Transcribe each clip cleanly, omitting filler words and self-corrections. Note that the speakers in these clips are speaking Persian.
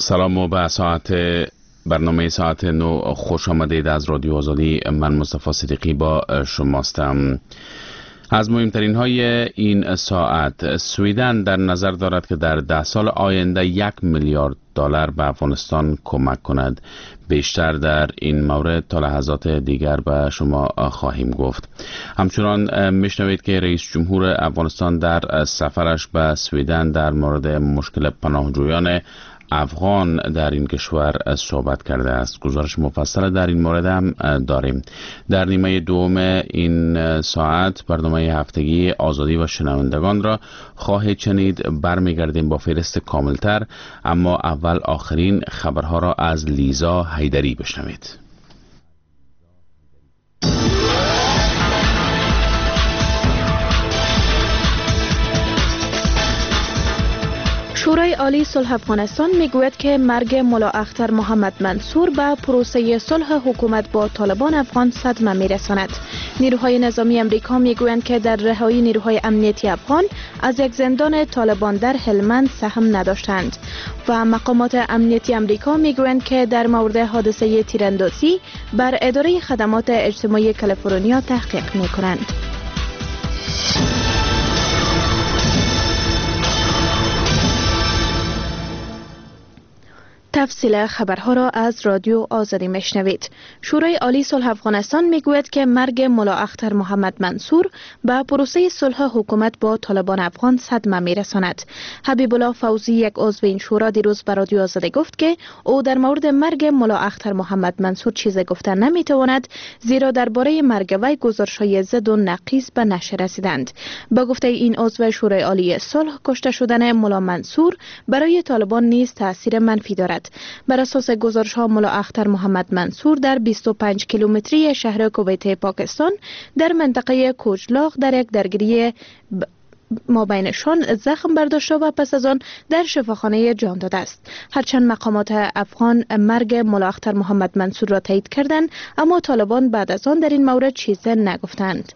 سلام و به برنامه ساعت 9 خوش آمدید از رادیو آزادی. من مصطفی صدیقی با شماستم. از مهمترین های این ساعت، سویدن در نظر دارد که در 10 سال آینده 1 میلیارد دلار به افغانستان کمک کند. بیشتر در این مورد تا لحظات دیگر به شما خواهیم گفت. همچنان میشنوید که رئیس جمهور افغانستان در سفرش به سویدن در مورد مشکل پناهجویان افغان در این کشور صحبت کرده است. گزارش مفصل در این مورد هم داریم. در نیمه دوم این ساعت برنامه هفتگی آزادی و شنوندگان را خواهید شنید. برمیگردیم با فهرست کاملتر، اما اول آخرین خبرها را از لیزا حیدری بشنوید. شورای عالی صلح افغانستان میگوید که مرگ ملا اختر محمد منصور به پروسه صلح حکومت با طالبان افغان صدمه میرساند. نیروهای نظامی امریکا میگویند که در رهایی نیروهای امنیتی افغان از یک زندان طالبان در هلمند سهم نداشتند و مقامات امنیتی امریکا میگویند که در مورد حادثه تیراندازی بر اداره خدمات اجتماعی کالیفرنیا تحقیق میکنند. تفصیل خبرها را از رادیو آزادی میشنوید. شورای عالی صلح افغانستان میگوید که مرگ ملا اختر محمد منصور به پروسه صلح حکومت با طالبان افغان صدمه میرساند. حبیب الله فوزی، یک عضو این شورا، دیروز به رادیو آزادی گفت که او در مورد مرگ ملا اختر محمد منصور چیزی گفتن نمیتواند، زیرا درباره مرگ وی گزارش‌های ضد و نقیض به نشر رسیدند. با گفته این عضو شورای عالی صلح، کشته شدن ملا منصور برای طالبان نیز تاثیر منفی دارد. بر اساس گزارش‌ها، ملا اختر محمد منصور در 25 کیلومتری شهر کویت پاکستان در منطقه کوجلاغ در یک درگیری مابینشان زخم برداشته و پس از آن در شفاخانه جان داده است. هرچند مقامات افغان مرگ ملا اختر محمد منصور را تایید کردند، اما طالبان بعد از آن در این مورد چیزی نگفتند.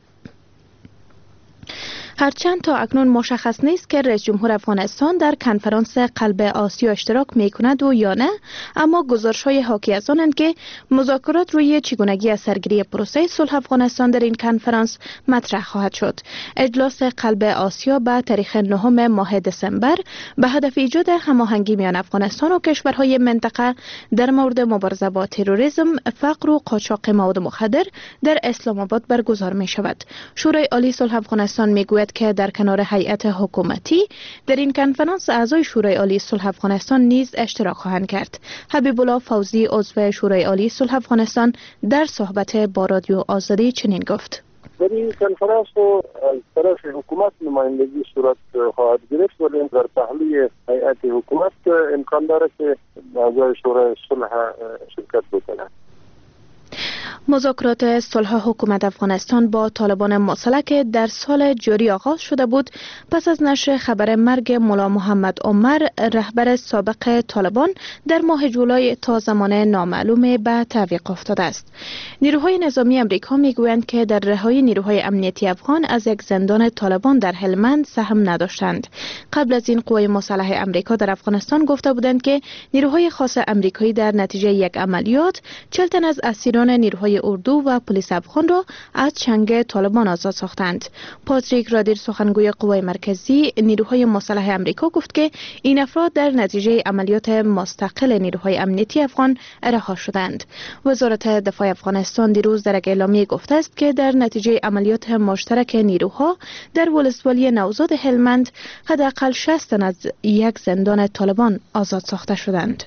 هرچند تا اکنون مشخص نیست که رئیس جمهور افغانستان در کنفرانس قلب آسیا اشتراک می کند و یا نه، اما گزارش‌های حاکی از آنند که مذاکرات روی چگونگی از سرگیری پروسه صلح افغانستان در این کنفرانس مطرح خواهد شد. اجلاس قلب آسیا به تاریخ 9 ماه دسامبر به هدف ایجاد هماهنگی میان افغانستان و کشورهای منطقه در مورد مبارزه با تروریسم، فقر و قاچاق مواد مخدر در اسلام آباد برگزار می شود. شورای عالی صلح افغانستان می گوید که در کنار هیئت حکومتی در این کنفرانس اعضای شورای عالی صلح افغانستان نیز اشتراک خواهند کرد. حبیب الله فوزی، عضو شورای عالی صلح افغانستان، در صحبت با رادیو آزادی چنین گفت: در این کنفرانس از طرف حکومت نمایندگی صورت خواهد گرفت، ولی در پهلوی هیئت حکومت امکان دارد که اعضای شورای صلح شرکت بکنند. مذاکرات صلح حکومت افغانستان با طالبان مسلح که در سال جاری آغاز شده بود، پس از نشر خبر مرگ ملا محمد عمر، رهبر سابق طالبان، در ماه جولای تا زمان نامعلوم به تعویق افتاده است. نیروهای نظامی امریکا میگویند که در رهایی نیروهای امنیتی افغان از یک زندان طالبان در هلمند سهم نداشتند. قبل از این قوای مسلح امریکا در افغانستان گفته بودند که نیروهای خاص امریکایی در نتیجه یک عملیات 40 تن از اسیران نیروهای اردو و پلیس افغان را از چنگ طالبان آزاد ساختند. پاتریک رادیر، سخنگوی قوای مرکزی نیروهای مسلح امریکا، گفت که این افراد در نتیجه عملیات مستقل نیروهای امنیتی افغان رها شدند. وزارت دفاع افغانستان دیروز در یک اعلامیه گفته است که در نتیجه عملیات مشترک نیروها در ولسوالی نوزاد هلمند حداقل 60 تن از یک زندان طالبان آزاد ساخته شدند.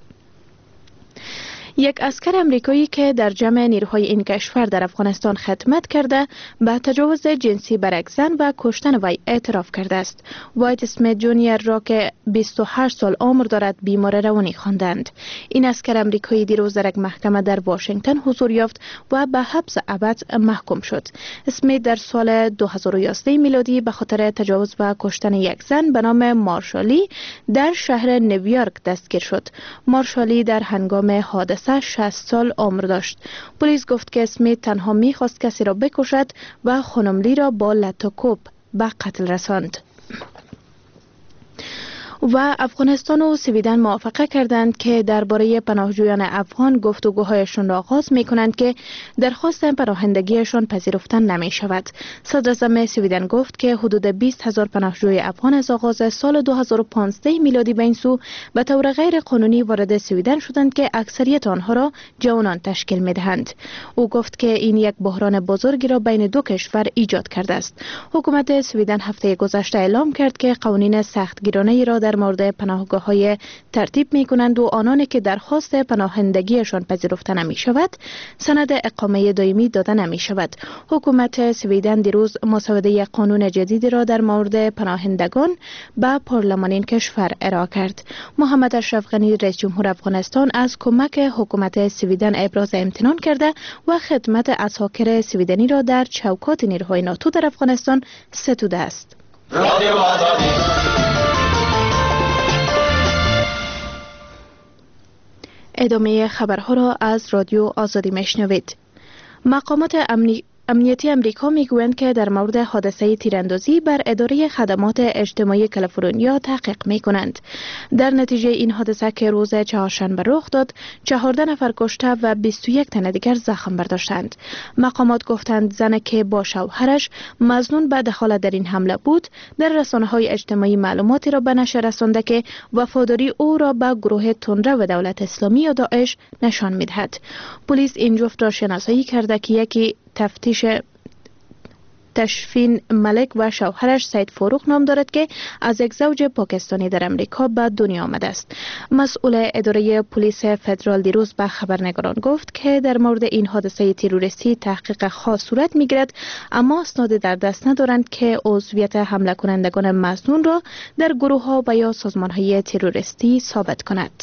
یک اسکر امریکایی که در جمع نیروهای این کشور در افغانستان خدمت کرده، به تجاوز جنسی بر یک زن و کشتن وی اعتراف کرده است. وایت اسمیت جونیور را که 28 سال عمر دارد بیمار روانی خواندند. این اسکر امریکایی دیروز در یک محکمه در واشنگتن حضور یافت و به حبس ابد محکوم شد. اسمیت در سال 2011 میلادی به خاطر تجاوز و کشتن یک زن به نام مارشالی در شهر نیویورک دستگیر شد. مارشالی در هنگام حادثه 60 سال عمر داشت. پلیس گفت که اسمیت تنها می‌خواست کسی را بکشد و خانم لی را با لطوکوب به قتل رساند. و افغانستان و سویدن موافقه کردند که درباره پناهجویان افغان گفتگوهایشان را آغاز می کنند که درخواست پناهندگیشان پذیرفته نمی شود. صدر اعظم سویدن گفت که حدود 20,000 پناهجوی افغان از آغاز سال 2015 میلادی به این سو به طور غیر قانونی وارد سویدن شدند که اکثریت آنها را جوانان تشکیل می دهند. او گفت که این یک بحران بزرگی را بین دو کشور ایجاد کرده است. حکومت سویدن هفته گذشته اعلام کرد که قوانین سختگیرانه را در مورد پناهگاه‌های ترتیب می‌کنند و آنانی که درخواست پناهندگیشان پذیرفته نمی‌شود سند اقامه دائمی داده نمی‌شود. حکومت سویدن دیروز مسوده قانون جدیدی را در مورد پناهندگان به پارلمان این کشور ارائه کرد. محمد اشرف غنی رئیس جمهور افغانستان از کمک حکومت سویدن ابراز امتنان کرده و خدمت عساکر سویدنی را در چوکات نیروهای ناتو در افغانستان ستوده است. ادامه خبرها را از رادیو آزادی میشنوید. مقامات امنیتی امریکا میگویند که در مورد حادثه تیراندازی بر اداره خدمات اجتماعی کالیفرنیا تحقیق میکنند. در نتیجه این حادثه که روز چهارشنبه رخ داد، 14 نفر کشته و 21 تن دیگر زخم برداشتند. مقامات گفتند زن که با شوهرش مظنون به دخالت در این حمله بود، در رسانه‌های اجتماعی معلوماتی را به نشر رسانده که وفاداری او را به گروه تندرو و دولت اسلامی یا داعش نشان میدهد. پلیس این جفت را شناسایی کرده که یکی تشفین ملک و شوهرش سید فاروق نام دارد که از یک زوج پاکستانی در امریکا به دنیا آمده است. مسئول اداره پلیس فدرال دیروز به خبرنگاران گفت که در مورد این حادثه تروریستی تحقیق خاص صورت می‌گیرد، اما اسناد در دست ندارند که عضویت حمله کنندگان مظنون را در گروه‌ها و یا سازمان‌های تروریستی ثابت کند.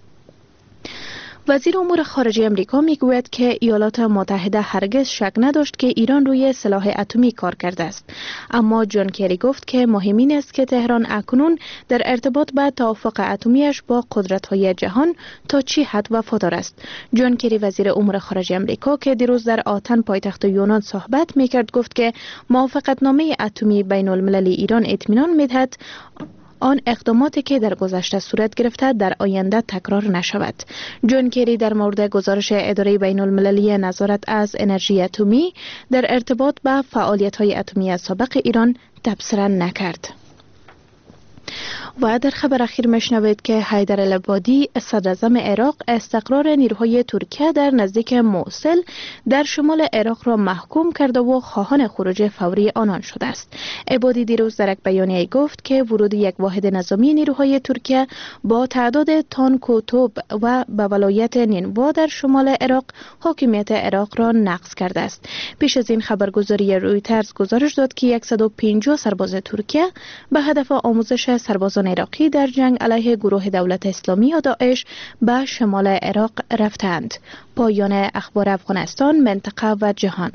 وزیر امور خارجه امریکا میگوید که ایالات متحده هرگز شک نداشت که ایران روی سلاح اتمی کار کرده است، اما جان کری گفت که مهم این است که تهران اکنون در ارتباط به توافق اتمیش با قدرت‌های جهان تا چی حد وفادار است. جان کری وزیر امور خارجه امریکا که دیروز در آتن پایتخت یونان صحبت میکرد گفت که موافقتنامه اتمی بین المللی ایران اطمینان میدهد آن اقداماتی که در گذشته صورت گرفته در آینده تکرار نشود. جان کری در مورد گزارش اداره بین المللی نظارت از انرژی اتمی در ارتباط به فعالیت‌های اتمی سابق ایران تبصره نکرد. و در خبر اخیر میشنوید که حیدر العبادی صدر اعظم عراق استقرار نیروهای ترکیه در نزدیک موصل در شمال عراق را محکوم کرده و خواهان خروج فوری آنان شده است. عبادی دیروز در یک بیانیه گفت که ورود یک واحد نظامی نیروهای ترکیه با تعداد تانک و توپ و به ولایت نینوا در شمال عراق حاکمیت عراق را نقض کرده است. پیش از این خبرگزاری رویترز گزارش داد که 150 سرباز ترکیه به هدف آموزش سربازان عراقی در جنگ علیه گروه دولت اسلامی یا داعش به شمال عراق رفتند. پایان اخبار افغانستان، منطقه و جهان.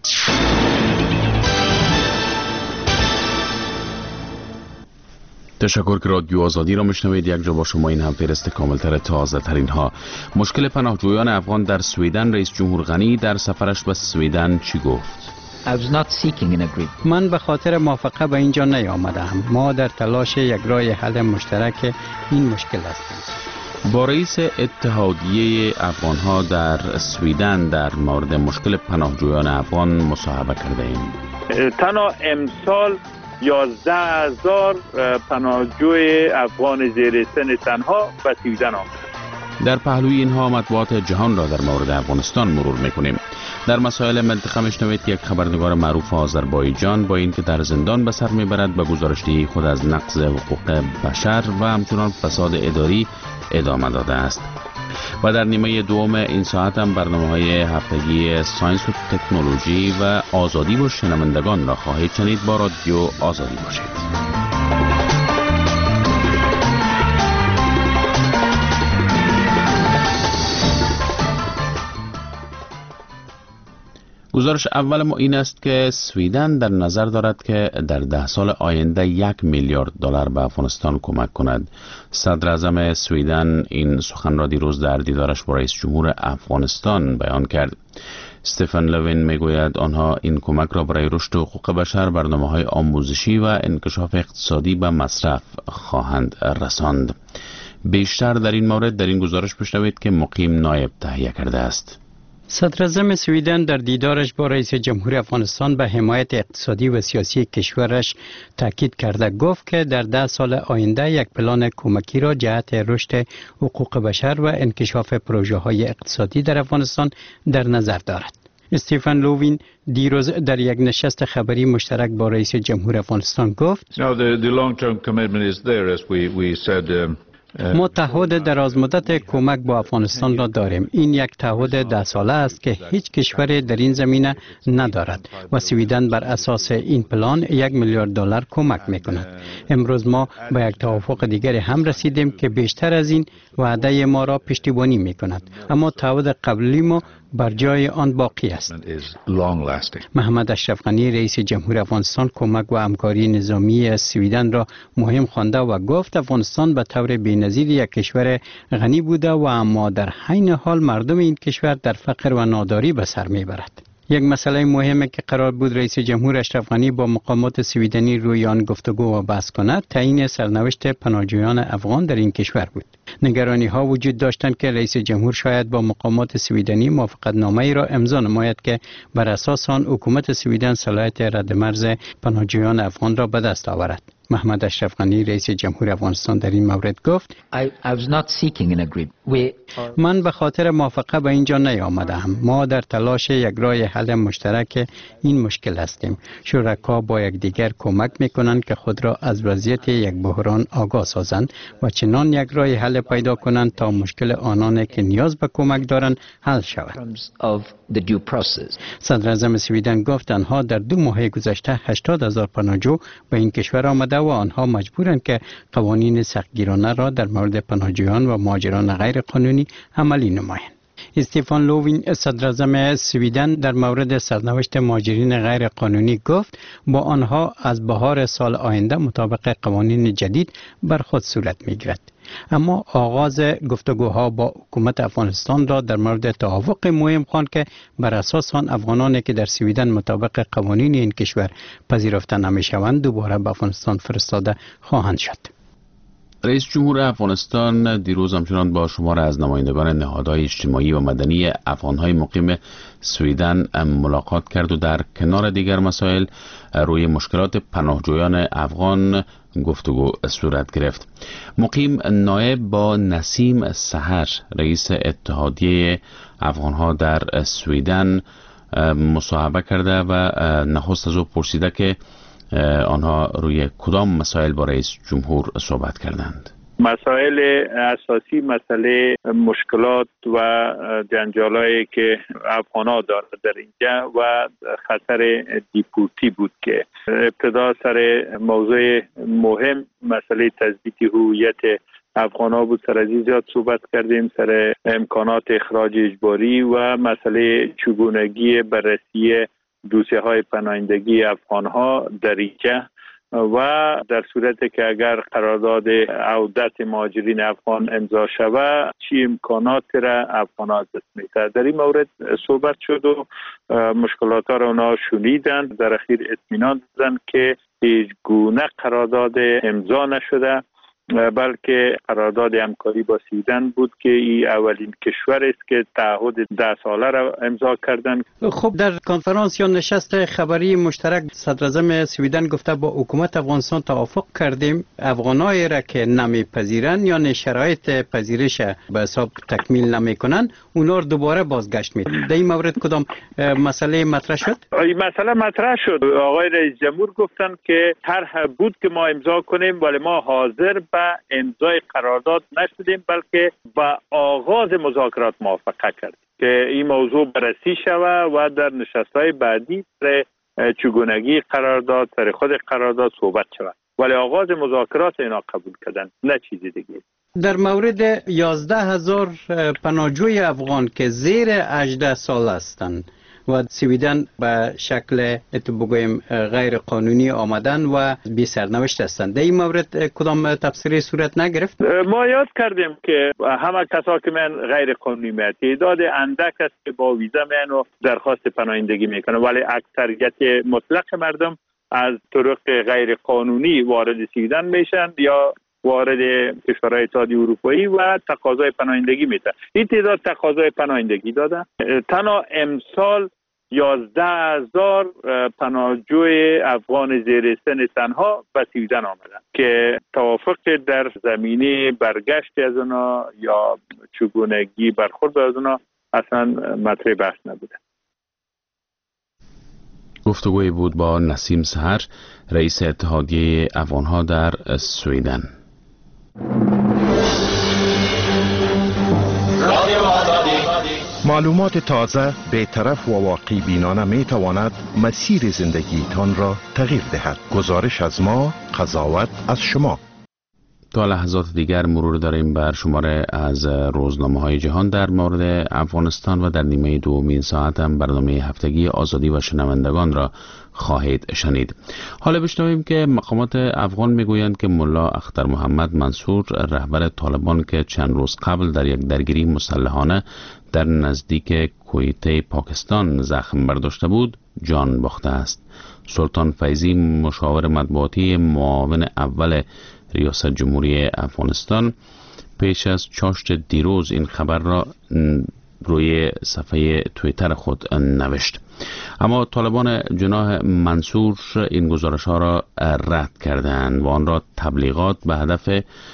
تشکر که رادیو آزادی را میشنوید. یک جا با شما این هم فهرست کاملتر تازه ترین ها. مشکل پناهجویان افغان در سویدن. رئیس جمهور غنی در سفرش به سویدن چی گفت؟ من به خاطر موافقه به اینجا نیامدم. ما در تلاش یک راه حل مشترک این مشکل هستیم. با رئیس اتحادیه افغانها در سویدن در مورد مشکل پناهجویان افغان مصاحبه کرده ایم. تنها امسال 11,000 پناهجوی افغان زیر سن تنها به سویدن آمده. در پهلوی اینها مطبوعات جهان را در مورد افغانستان مرور میکنیم. در مسائل منطقه میشنوید که یک خبرنگار معروف آذربایجان با اینکه در زندان به سر میبرد به گزارشدهی خود از نقض حقوق بشر و همچنان فساد اداری ادامه داده است. و در نیمه دوم این ساعت هم برنامه‌های هفتگی ساینس و تکنولوژی و آزادی و شنوندگان را خواهید شنید. با رادیو آزادی باشید. گزارش اول ما این است که سویدن در نظر دارد که در 10 سال آینده 1 میلیارد دلار به افغانستان کمک کند. صدر اعظم سویدن این سخن را دیروز در دیدارش با رئیس جمهور افغانستان بیان کرد. استفن لوین میگوید آنها این کمک را برای رشد حقوق بشر، برنامه‌های آموزشی و انکشاف اقتصادی به مصرف خواهند رساند. بیشتر در این مورد در این گزارش بشنوید که مقیم نایب تهیه کرده است. صدراعظم سویدن در دیدارش با رئیس جمهور افغانستان به حمایت اقتصادی و سیاسی کشورش تاکید کرده. گفت که در 10 سال آینده یک پلان کمکی را جهت رشد حقوق بشر و انکشاف پروژه های اقتصادی در افغانستان در نظر دارد. استیفن لووین دیروز در یک نشست خبری مشترک با رئیس جمهور افغانستان گفت ما تعهد درازمدت کمک با افغانستان را داریم. این یک تعهد 10 ساله است که هیچ کشوری در این زمینه ندارد و سویدن بر اساس این پلان 1 میلیارد دلار کمک میکند. امروز ما به یک توافق دیگر هم رسیدیم که بیشتر از این وعده ما را پشتیبانی میکند، اما تعهد قبلی ما بر جای آن باقی است. محمد اشرف غنی رئیس جمهور افغانستان کمک و همکاری نظامی سویدن را مهم خوانده و گفت افغانستان به طور بی‌نظیر یک کشور غنی بوده و اما در عین حال مردم این کشور در فقر و ناداری به سر میبرد. یک مسئله مهمی که قرار بود رئیس جمهور اشرف غنی با مقامات سویدنی روی آن گفتگو و بحث کند، تعیین سرنوشت پناهجویان افغان در این کشور بود. نگرانی ها وجود داشتند که رئیس جمهور شاید با مقامات سویدنی موافقتنامه‌ای را امضا نماید که بر اساس آن حکومت سویدن صلاحیت ردمرز پناهجویان افغان را به دست آورد. محمد اشرف غنی رئیس جمهور افغانستان در این مورد گفت من به خاطر موافقه به اینجا نیامدم. ما در تلاش یک راه حل مشترک این مشکل هستیم. شرکا با یکدیگر کمک میکنند که خود را از وضعیت یک بحران آگاه سازند و چنان یک راه حل پیدا کنند تا مشکل آنان که نیاز به کمک دارند حل شود. صدر اعظم سویدن گفت آنها در 2 ماه گذشته 80,000 پناهجو به این کشور آمده و آنها مجبورند که قوانین سختگیرانه را در مورد پناهجویان و مهاجران غیر قانونی عملی نمایند. استیفن لووین صدر اعظم سویدن در مورد سرنوشت مهاجرین غیر قانونی گفت با آنها از بهار سال آینده مطابق قوانین جدید بر خود صورت میگیرد. اما آغاز گفتگوها با حکومت افغانستان را در مورد توافق مهم خواند که بر اساس آن افغانانی که در سویدن مطابق قوانین این کشور پذیرفته نمیشوند دوباره به افغانستان فرستاده خواهند شد. رئیس جمهور افغانستان دیروز همچنان با شمار از نمایندگان نهادهای اجتماعی و مدنی افغانهای مقیم سویدن ملاقات کرد و در کنار دیگر مسائل روی مشکلات پناهجویان افغان گفتگو صورت گرفت. مقیم نایب با نسیم سحر رئیس اتحادیه افغانها در سویدن مصاحبه کرده و نخست از او پرسیده که آنها روی کدام مسائل با رئیس جمهور صحبت کردند. مسائل اساسی مسئله مشکلات و جنجالایی که افغان‌ها دارند در اینجا و خطر دیپورتی بود که ابتدا سر موضوع مهم مسئله تثبیت هویت افغان‌ها بود. سر از این زیاد صحبت کردیم، سر امکانات اخراج اجباری و مسئله چگونگی بررسی دوسیه‌های پناهندگی افغان‌ها در اینجا و در صورتی که اگر قرارداد عودت مهاجرین افغان امضا شود چی امکانات را افغان‌ها دست می‌دهند. در این مورد صحبت شد و مشکلات را اونا شنیدند. در اخیر اطمینان دادند که هیچ گونه قرارداد امضا نشده، بلکه قرارداد همکاری با سویدن بود که این اولین کشور است که تعهد 10 ساله را امضا کردند. خب در کنفرانس یا نشست خبری مشترک صدر اعظم سویدن گفته با حکومت افغانستان توافق کردیم افغانایی را که نمیپذیرند یا شرایط پذیرش به حساب تکمیل نمیکنند اونا رو دوباره بازگشت میدن. در این مورد کدام مسئله مطرح شد؟ این مسئله مطرح شد. آقای رئیس جمهور گفتند که طرح بود که ما امضا کنیم ولی ما حاضر به امضای قرارداد نشدیم بلکه با آغاز مذاکرات موافقه کردیم که این موضوع بررسی شود و در نشست‌های بعدی سر چگونگی قرارداد سر خود قرارداد صحبت شود، ولی آغاز مذاکرات اینا قبول کردن نه چیزی دیگه. در مورد 11,000 پناهجوی افغان که زیر 18 سال هستند و سویدن به شکل بگویم غیر قانونی آمدن و بی سرنوشت هستند. در این مورد کدام تفسیری صورت نگرفت؟ ما یاد کردیم که همه کسا که من غیر قانونی میاد، تعداد اندک است که با ویزا میان و درخواست پناهندگی میکنه، ولی اکثریت مطلق مردم از طرق غیر قانونی وارد سویدن میشن یا وارد کشورهای اتحادیه اروپایی و تقاضای پناهندگی میده. این تعداد تقاضای پناهندگی داده. تنها امسال 11,000 پناهجوی افغان زیر سن تنها به سویدن آمدن که توافق در زمینه برگشت از اونا یا چگونگی برخورد از اونا اصلا مطرح بحث نبوده. گفتگوی بود با نسیم سحر، رئیس اتحادیه افغانها در سویدن. معلومات تازه، بی‌طرف و واقعی بینانه می تواند مسیر زندگیتان را تغییر دهد. گزارش از ما، قضاوت از شما. تا لحظات دیگر مرور داریم بر شماره از روزنامه‌های جهان در مورد افغانستان و در نیمه دومین ساعت هم برنامه هفتگی آزادی و شنوندگان را خواهید شنید. حالا بشنویم که مقامات افغان میگویند که ملا اختر محمد منصور، رهبر طالبان که چند روز قبل در یک درگیری مسلحانه در نزدیک کویته پاکستان زخم برداشته بود، جان باخته است. سلطان فیضی، مشاور مطبوعاتی معاون اول ریاست جمهوری افغانستان، پیش از چاشت دیروز این خبر را روی صفحه توییتر خود نوشت. اما طالبان جناح منصور این گزارش ها را رد کردند و آن را تبلیغات به هدف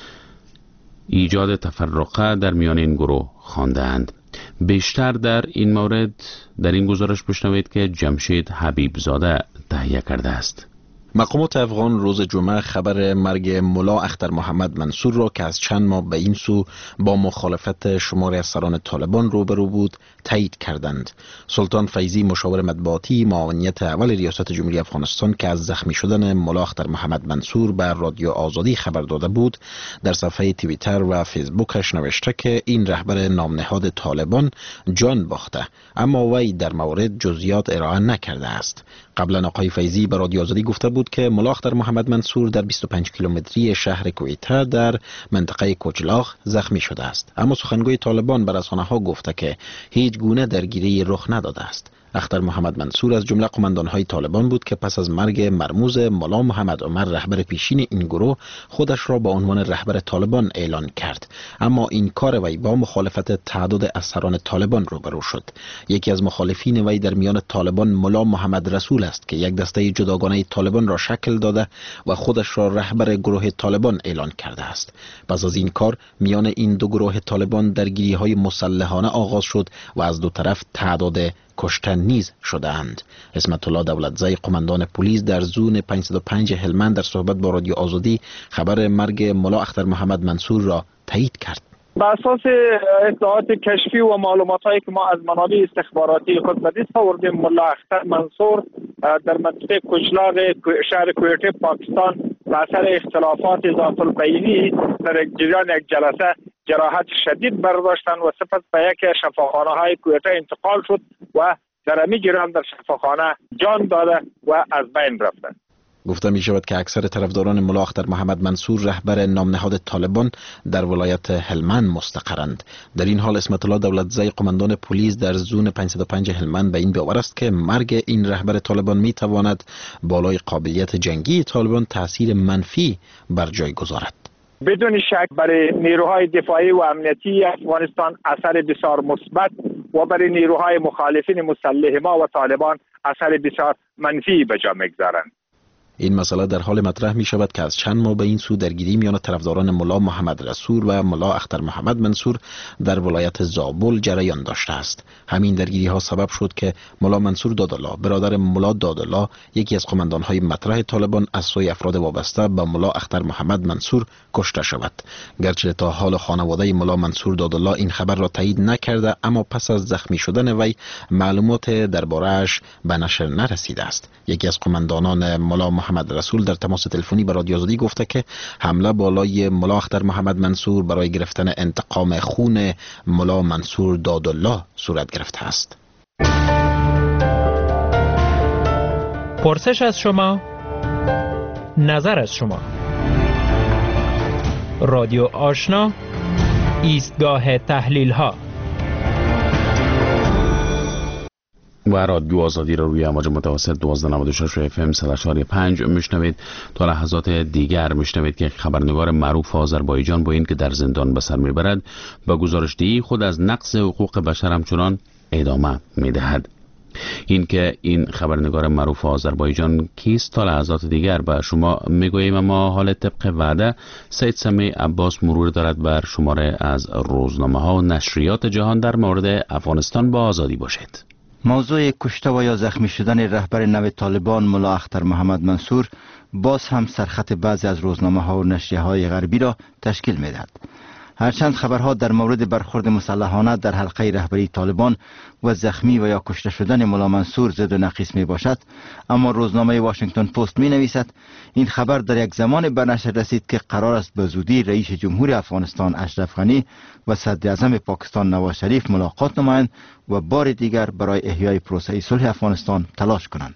ایجاد تفرقه در میان این گروه خواندند. بیشتر در این مورد در این گزارش بشنوید که جمشید حبیبزاده تهیه کرده است. مقامات افغان روز جمعه خبر مرگ ملا اختر محمد منصور را که از چند ماه به این سو با مخالفت شماری از سران طالبان روبرو بود تایید کردند. سلطان فیضی، مشاور مطبوعاتی معاونیت اول ریاست جمهوری افغانستان که از زخمی شدن ملا اختر محمد منصور بر رادیو آزادی خبر داده بود، در صفحه توییتر و فیسبوکش نوشته که این رهبر نامنهاد طالبان جان باخته، اما وی در مورد جزئیات ارائه نکرده است. قبلا آقای فیضی به رادیو آزادی گفته بود که ملا اختر محمد منصور در 25 کیلومتری شهر کویته در منطقه کوچلاغ زخمی شده است، اما سخنگوی طالبان به رسانه‌ها گفته که هیچ گونه درگیری رخ نداده است. اختر محمد منصور از جمله قماندان‌های طالبان بود که پس از مرگ مرموز ملا محمد عمر، رهبر پیشین این گروه، خودش را به عنوان رهبر طالبان اعلان کرد، اما این کار وی با مخالفت تعداد از سران طالبان روبرو شد. یکی از مخالفین وی در میان طالبان ملا محمد رسول است که یک دسته جداگانه طالبان را شکل داده و خودش را رهبر گروه طالبان اعلان کرده است. پس از این کار میان این دو گروه طالبان درگیری‌های مسلحانه آغاز شد و از دو طرف تعداد کشتن نیز شده‌اند. اسمت الله دولتزی، قماندان پلیس در زون 505 هلمند، در صحبت با رادیو آزادی خبر مرگ ملا اختر محمد منصور را تایید کرد. بر اساس اطلاعات کشفی و معلومات‌هایی که ما از منابع استخباراتی خود به دست آوردیم، ملا اختر منصور در منطقه کوچلاغ شهر کویته پاکستان به اثر اختلافات ذات البینی در جریان یک جلسه جراحت شدید برداشتند و سپس به یک شفاخانه‌های کویته انتقال شد و در همین جریان در شفاخانه جان داده و از بین رفتند. گفته می شود که اکثر طرفداران ملا اختر محمد منصور، رهبر نامنهاد طالبان، در ولایت هلمند مستقرند. در این حال اسمت الله دولتزی، قماندان پلیس در زون 505 هلمند، به این باور است که مرگ این رهبر طالبان می تواند بالای قابلیت جنگی طالبان تاثیر منفی بر جای گذارد. بدون شک برای نیروهای دفاعی و امنیتی افغانستان اثر بسیار مثبت و برای نیروهای مخالفین مسلح ما و طالبان اثر بسیار منفی به جا می‌گذارند. این مسئله در حال مطرح می شود که از چند ماه به این سو درگیری میان طرفداران ملا محمد رسول و ملا اختر محمد منصور در ولایت زابل جریان داشته است. همین درگیری ها سبب شد که ملا منصور دادالله، برادر ملا دادالله، یکی از قماندان های مطرح طالبان، از سوی افراد وابسته به ملا اختر محمد منصور کشته شود. گرچه تا حال خانواده ملا منصور دادالله این خبر را تایید نکرده، اما پس از زخمی شدن وی معلومات درباره‌اش به نشر نرسیده است. یکی از قماندانان ملا محمد رسول در تماس تلفنی با رادیو آزادی گفته که حمله بالای ملا اختر محمد منصور برای گرفتن انتقام خون ملا منصور دادالله صورت گرفته است. پرسش از شما، نظر از شما. رادیو آشنا، ایستگاه تحلیل ها. و رادیو آزادی را روی امواج متوسط 1296 FM 104.5 میشنوید. تا لحظات دیگر میشنوید که خبرنگار معروف آذربایجان با این که در زندان به سر میبرد با گزارشدهی خود از نقض حقوق بشر همچنان ادامه میدهد. این که این خبرنگار معروف آذربایجان کیست تا لحظات دیگر به شما میگوییم، اما حال طبق وعده سید سمیع عباس مرور دارد بر شماره از روزنامه ها و نشریات جهان در مورد افغانستان. با آزادی باشید. موضوع کشته و یا زخمی شدن رهبر نو طالبان ملا اختر محمد منصور باز هم سرخط بعضی از روزنامه ها و نشریه های غربی را تشکیل می دهد. هرچند خبرها در مورد برخورد مسلحانه در حلقه رهبری طالبان و زخمی و یا کشته شدن ملا منصور زد و نقیص می باشد، اما روزنامه واشنگتن پست می نویسد این خبر در یک زمان به نشر رسید که قرار است به زودی رئیس جمهور افغانستان اشرف غنی و صدر اعظم پاکستان نواز شریف ملاقات نمایند و بار دیگر برای احیای پروسه صلح افغانستان تلاش کنند.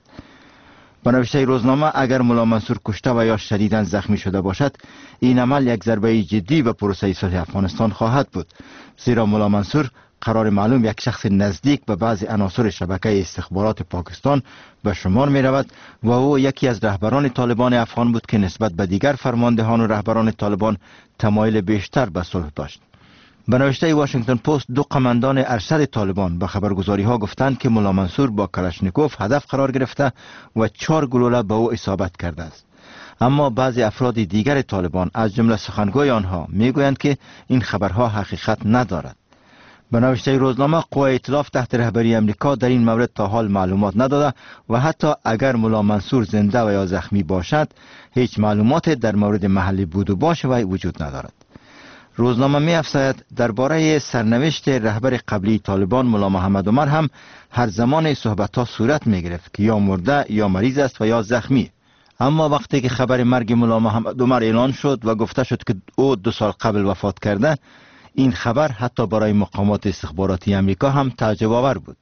به نوشته روزنامه اگر ملا منصور کشته و یا شدیداً زخمی شده باشد، این عمل یک ضربه جدی به پروسه صلح افغانستان خواهد بود، زیرا ملا منصور قرار معلوم یک شخص نزدیک به بعضی عناصر شبکه استخبارات پاکستان به شمار می رود و او یکی از رهبران طالبان افغان بود که نسبت به دیگر فرماندهان و رهبران طالبان تمایل بیشتر به صلح داشت. به نوشته واشنگتن پست دو قماندان ارشد طالبان به خبرگزاری ها گفتند که ملا منصور با کلاشنیکوف هدف قرار گرفته و 4 گلوله به او اصابت کرده است. اما بعضی افراد دیگر طالبان از جمله سخنگوی آنها میگویند که این خبرها حقیقت ندارد. به نوشته روزنامه قوای ائتلاف تحت رهبری امریکا در این مورد تا حال معلومات نداده و حتی اگر ملا منصور زنده و یا زخمی باشد هیچ معلومات در مورد محل بود و باش وی وجود ندارد. روزنامه می افزاید درباره سرنوشت رهبر قبلی طالبان ملا محمد عمر هم هر زمان صحبت ها صورت می گرفت که یا مرده یا مریض است و یا زخمی. اما وقتی که خبر مرگ ملا محمد عمر اعلان شد و گفته شد که او 2 سال قبل وفات کرده، این خبر حتی برای مقامات استخباراتی امریکا هم تعجب آور بود.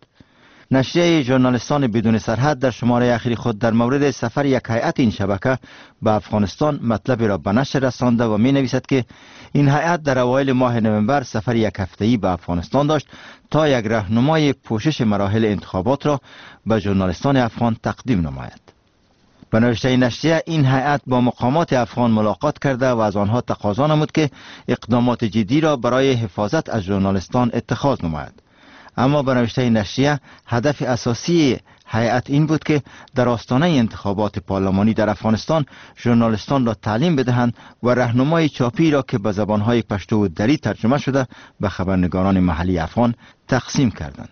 نشریه ژورنالیستان بدون سرحد در شماره اخیر خود در مورد سفر یک هیئت این شبکه به افغانستان مطلب را به نشر رسانده و می نویسد که این هیئت در اوایل ماه نوامبر سفر یک هفته‌ای به افغانستان داشت تا یک راهنمای پوشش مراحل انتخابات را به ژورنالیستان افغان تقدیم نماید. به نوشته نشریه این هیئت با مقامات افغان ملاقات کرده و از آنها تقاضا نمود که اقدامات جدی را برای حفاظت از ژورنالیستان اتخاذ نماید. اما به نوشته نشریه هدف اساسی هیئت این بود که در آستانه انتخابات پارلمانی در افغانستان ژورنالیستان را تعلیم بدهند و راهنمای چاپی را که به زبانهای پشتو و دری ترجمه شده به خبرنگاران محلی افغان تقسیم کردند.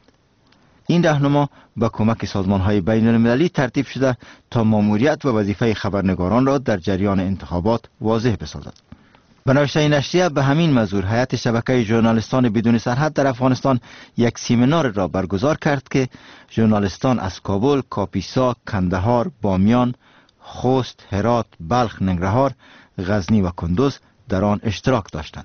این راهنما با کمک سازمان‌های بین‌المللی ترتیب شده تا ماموریت و وظیفه خبرنگاران را در جریان انتخابات واضح بسازد. به نوشته نشریه به همین منظور هیئت شبکه ژورنالیستان بدون سرحد در افغانستان یک سمینار را برگزار کرد که ژورنالیستان از کابل، کاپیسا، کندهار، بامیان، خوست، هرات، بلخ، ننگرهار، غزنی و کندوز در آن اشتراک داشتند.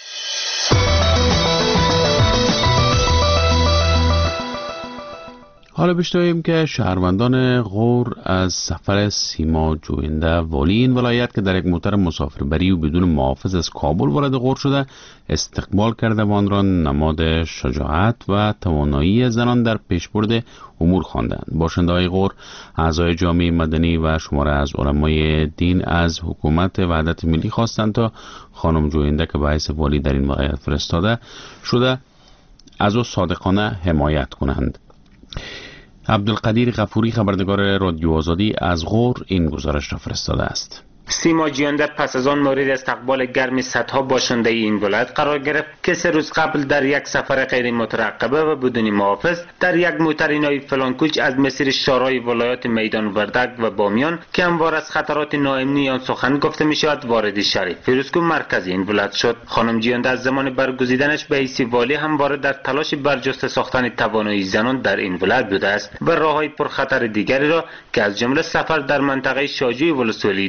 حالا بشنویم که شهروندان غور از سفر سیما جوینده والی این ولایت که در یک موتر مسافربری و بدون محافظ از کابل وارد غور شده استقبال کرده و آن را نماد شجاعت و توانایی زنان در پیشبرد امور خواندند. باشنده‌های غور اعضای جامعه مدنی و شماره از علمای دین از حکومت وحدت ملی خواستند تا خانم جوینده که به حیث والی در این ولایت فرستاده شده از او صادقانه حمایت کنند. عبدالقدیر غفوری خبرنگار رادیو آزادی از غور این گزارش را فرستاده است. سیما جوینده پس از آن مورد استقبال گرم صدها باشنده این ولایت قرار گرفت که 3 روز قبل در یک سفر غیر مترقبه و بدون محافظ در یک موتر نوی فلانکوچ از مسیر شارای ولایات میدان وردک و بامیان که هموار از خطرات ناامنی آن سخن گفته می شود وارد شهر فیروزکوه مرکز این ولایت شد. خانم جوینده از زمان برگزیدنش به حیث والی همواره در تلاش برجسته ساختن توانایی زنان در این ولایت بوده است و راههای پرخطر دیگری را که از جمله سفر در منطقه شاجوی ولسوالی دولینه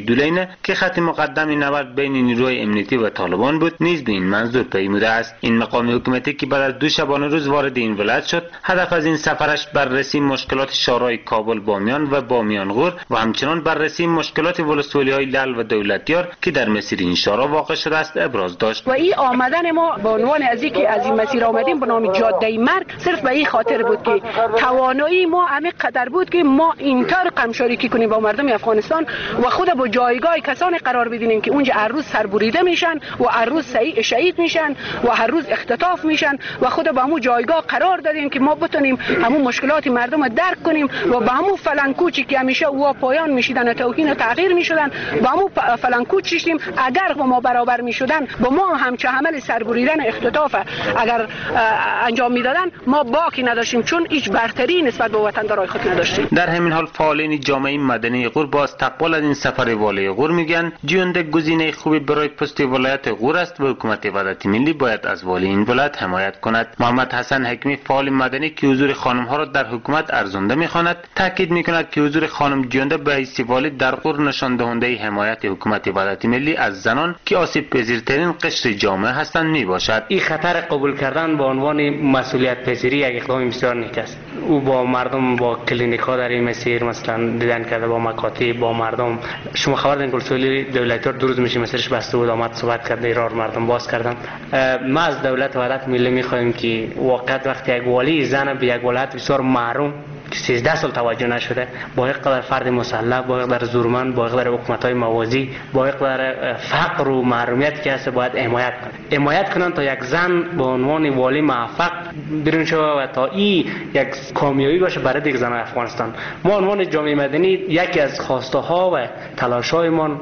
جامعه که خط مقدم نبرد بین نیروی امنیتی و طالبان بود نیز به این منظور پیموده است. این مقام حکومتی که بعد از 2 شبانه روز وارد این ولایت شد، هدف از این سفرش بررسی مشکلات شورای کابل بامیان و بامیان غور و همچنان بررسی مشکلات ولسوالی‌های لعل و دولتیار که در مسیر این شورا واقع شده است ابراز داشت. و این آمدن ما به عنوان از اینکه از این مسیر آمدیم به نام جاده مرگ صرف به این خاطر بود که توانایی ما همین قدر بود که ما اینطور قمشاریکی کنیم با مردم افغانستان و خود با جایگاه کسانی قرار بدیم که اونجا هر روز سربریده میشن و هر روز شهید میشن و هر روز اختطاف میشن و خود با همون جایگاه قرار دادیم که ما بتونیم همون مشکلات مردم رو درک کنیم و با همون فلنکوچی که همیشه و پایان میشدن و توهین و تغییر میشدن با همون فلنکوچ شدیم. اگر با ما برابر میشدن با ما همچه عمل سربریدن اختطاف اگر انجام میدادن ما باکی نداشتیم، چون هیچ برتری نسبت به وطندارای خود نداشتیم. در همین حال فعالین جامعه مدنی غور با استقبال از این سفر والی غور میگن جیونده گزینه خوبی برای پست ولایت غور است و حکومت وحدت ملی باید از والی این ولایت حمایت کند. محمد حسن حکمی فعال مدنی که حضور خانم ها را در حکومت ارزنده میخواند تاکید میکند که حضور خانم جیونده به حیث والی در غور نشان دهنده حمایت حکومت وحدت ملی از زنان که آسیب پذیرترین قشر جامعه هستند میباشد. این خطر قبول کردن به عنوان مسئولیت پذیری یک اقدام بسیار نیک است. او با مردم با کلینیک ها در این مسیر مثلا دیدن کرده، با مکاتب با مردم. شما خبر دارین ولسوالی دولتیار 2 روز میشه مسیرش بسته بود، آمد صحبت کرد، ایرار مردم باز کردن. ما از دولت وحدت ملی میخواهیم که واقعا وقتی یک والی زن به یک ولایت بسیار محروم که 13 سال توجه نشده، با یک قدر فرد مسلح، با یک قدر زورمند، با یک قدر حکومت‌های موازی، با یک قدر فقر و محرومیت که هست باید حمایت کنند تا یک زن به عنوان والی موفق بیرون شود و تا این یک کامیابی باشه برای دیگر زنان افغانستان. ما عنوان جامعه مدنی یکی از خواسته ها و تلاش هایمان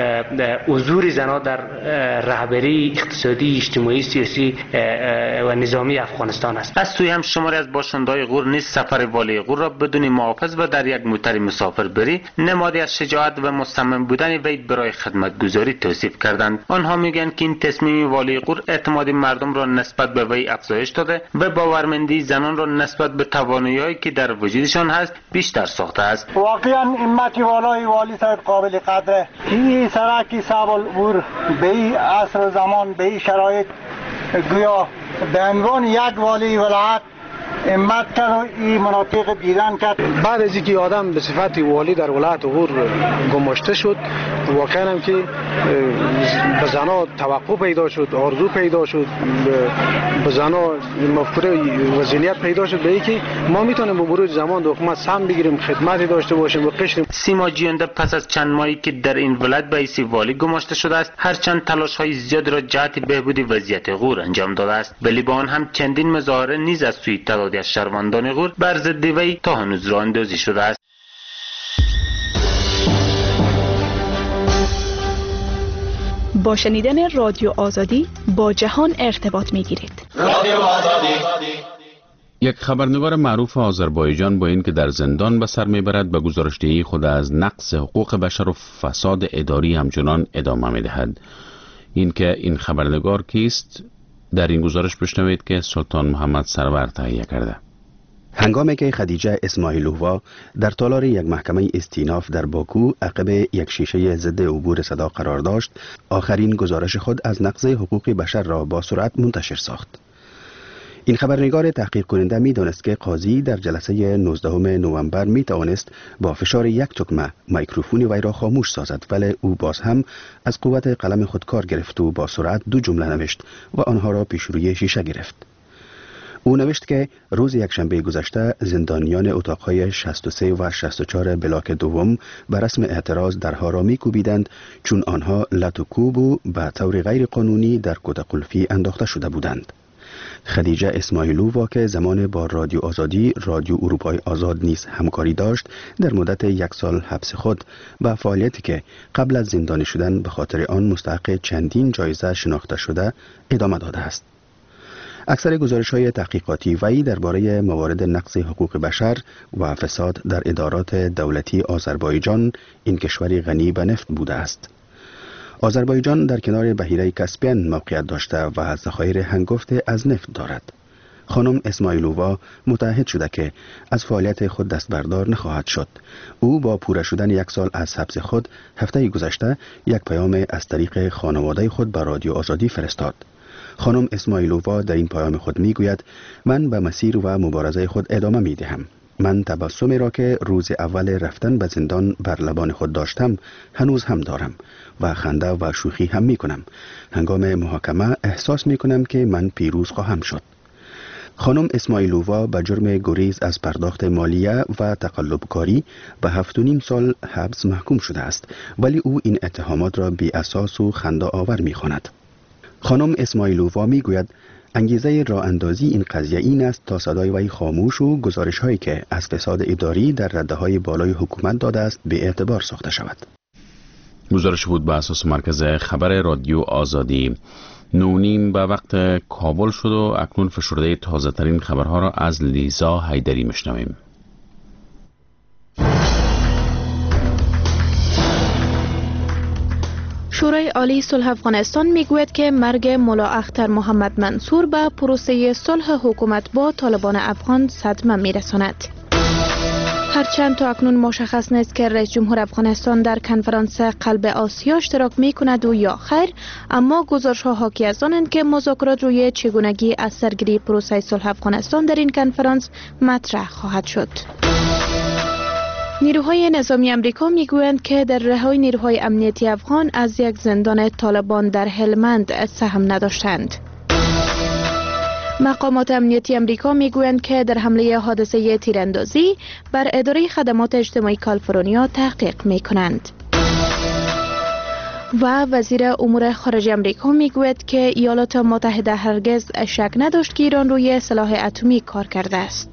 حضور زنان در رهبری اقتصادی، اجتماعی، سیاسی و نظامی افغانستان است. از سوی هم شماری از باشنده‌های غور نیز سفر والی غور را بدون محافظ و در یک موتر مسافر بری نمادی از شجاعت و مصمم بودن وی برای خدمت گذاری توصیف کردند. آنها میگن که این تصمیم والی غور اعتماد مردم را نسبت به وی افزایش داده و باورمندی زنان را نسبت به توانایی‌هایی که در وجودشان هست بیشتر ساخته است. واقعا همت والای والی صاحب قابل قدره. این سرکی صعب العبور به این عصر و زمان به این شرایط گویا به عنوان یک والی ولایت همت کرد و این مناطق دیدن کرد. بعد از اینکه آدم به صفت والی در ولایت غور گماشته شد، واقعا هم که به زنا توقع پیدا شد، آرزو پیدا شد، به زنا مفکوره و ذهنیت پیدا شد به اینکه ما میتونیم با مرور زمان حکومت سهم بگیریم، خدمتی داشته باشیم و قشر. سیما جیونده پس از چند ماهی که در این ولایت به حیث والی گماشته شده است، هرچند تلاش‌های زیادی را جهت بهبود وضعیت غور انجام داده است، ولی با آن هم چندین مظاهره نیز از سوی تعدادی از شهروندان غور بر ضد وی تا هنوز راه اندازی شده است. با شنیدن رادیو آزادی با جهان ارتباط می‌گیرید. رادیو آزادی. یک خبرنگار معروف آذربایجان با اینکه در زندان به سر میبرد به گزارش‌دهی خود از نقض حقوق بشر و فساد اداری همچنان ادامه میدهد. اینکه این خبرنگار کیست؟ در این گزارش بشنوید که سلطان محمد سرور تهیه کرده. هنگامی که خدیجه اسماعیلووا در تالار یک محکمه استیناف در باکو عقب یک شیشه ضد عبور صدا قرار داشت، آخرین گزارش خود از نقض حقوق بشر را با سرعت منتشر ساخت. این خبرنگار تحقیق کننده می دانست که قاضی در جلسه 19 نوامبر می توانست با فشار یک تکمه میکروفون وی را خاموش سازد، ولی او باز هم از قوت قلم خود کار گرفت و با سرعت 2 جمله نوشت و آنها را پیش روی شیشه گرفت. او نوشت که روز یکشنبه گذشته زندانیان اتاقهای 63 و 64 بلاک دوم به رسم اعتراض درها را می‌کوبیدند، چون آنها لط و کوب و به طور غیر قانونی در کت قلفی انداخته شده بودند. خدیجه اسماعیلووا که زمان با رادیو آزادی، رادیو اروپای آزاد نیز همکاری داشت، در مدت 1 سال حبس خود به فعالیتی که قبل از زندانی شدن به خاطر آن مستحق چندین جایزه شناخته شده ادامه داده است. اکثر گزارش‌های تحقیقاتی وی درباره موارد نقض حقوق بشر و فساد در ادارات دولتی آذربایجان، این کشوری غنی به نفت بوده است. آذربایجان در کنار بحیره کاسپین موقعیت داشته و ذخایر هنگفت از نفت دارد. خانم اسماعیلووا متعهد شده که از فعالیت خود دست بردار نخواهد شد. او با پوره شدن 1 سال از حبس خود هفته گذشته یک پیام از طریق خانواده خود به رادیو آزادی فرستاد. خانم اسماعیلووا در این پیام خود میگوید: من به مسیر و مبارزه خود ادامه میدهم. من تبسمی را که روز اول رفتن به زندان بر لبان خود داشتم هنوز هم دارم و خنده و شوخی هم می کنم. هنگام محاکمه احساس می کنم که من پیروز خواهم شد. خانم اسماعیلووا به جرم گریز از پرداخت مالیه و تقلبکاری به 7.5 سال حبس محکوم شده است، ولی او این اتهامات را بی اساس و خنده آور می خواند. خانم اسماعیلووا می گوید انگیزه راه اندازی این قضیه این است تا صدای وی خاموش و گزارش هایی که از فساد اداری در رده های بالای حکومت داده است به اعتبار ساخته شود. گزارش بود به اساس مرکز خبر رادیو آزادی. 9:30 به وقت کابل شد و اکنون فشرده تازه ترین خبرها را از لیزا حیدری میشنویم. شورای عالی صلح افغانستان میگوید که مرگ ملا اختر محمد منصور به پروسه صلح حکومت با طالبان افغان صدمه میرساند. هرچند تا اکنون مشخص نیست که رئیس جمهور افغانستان در کنفرانس قلب آسیا اشتراک می کند و یا خیر، اما گزارش ها حاکی از آنند که مذاکرات روی چگونگی از سرگیری پروسه صلح افغانستان در این کنفرانس مطرح خواهد شد. نیروهای نظامی امریکا میگویند که در رهایی نیروهای امنیتی افغان از یک زندان طالبان در هلمند سهم نداشتند. مقامات امنیتی امریکا میگویند که در حمله حادثه تیراندازی بر اداره خدمات اجتماعی کالیفرنیا تحقیق میکنند. و وزیر امور خارجه امریکا میگوید که ایالات متحده هرگز شک نداشت که ایران روی سلاح اتمی کار کرده است.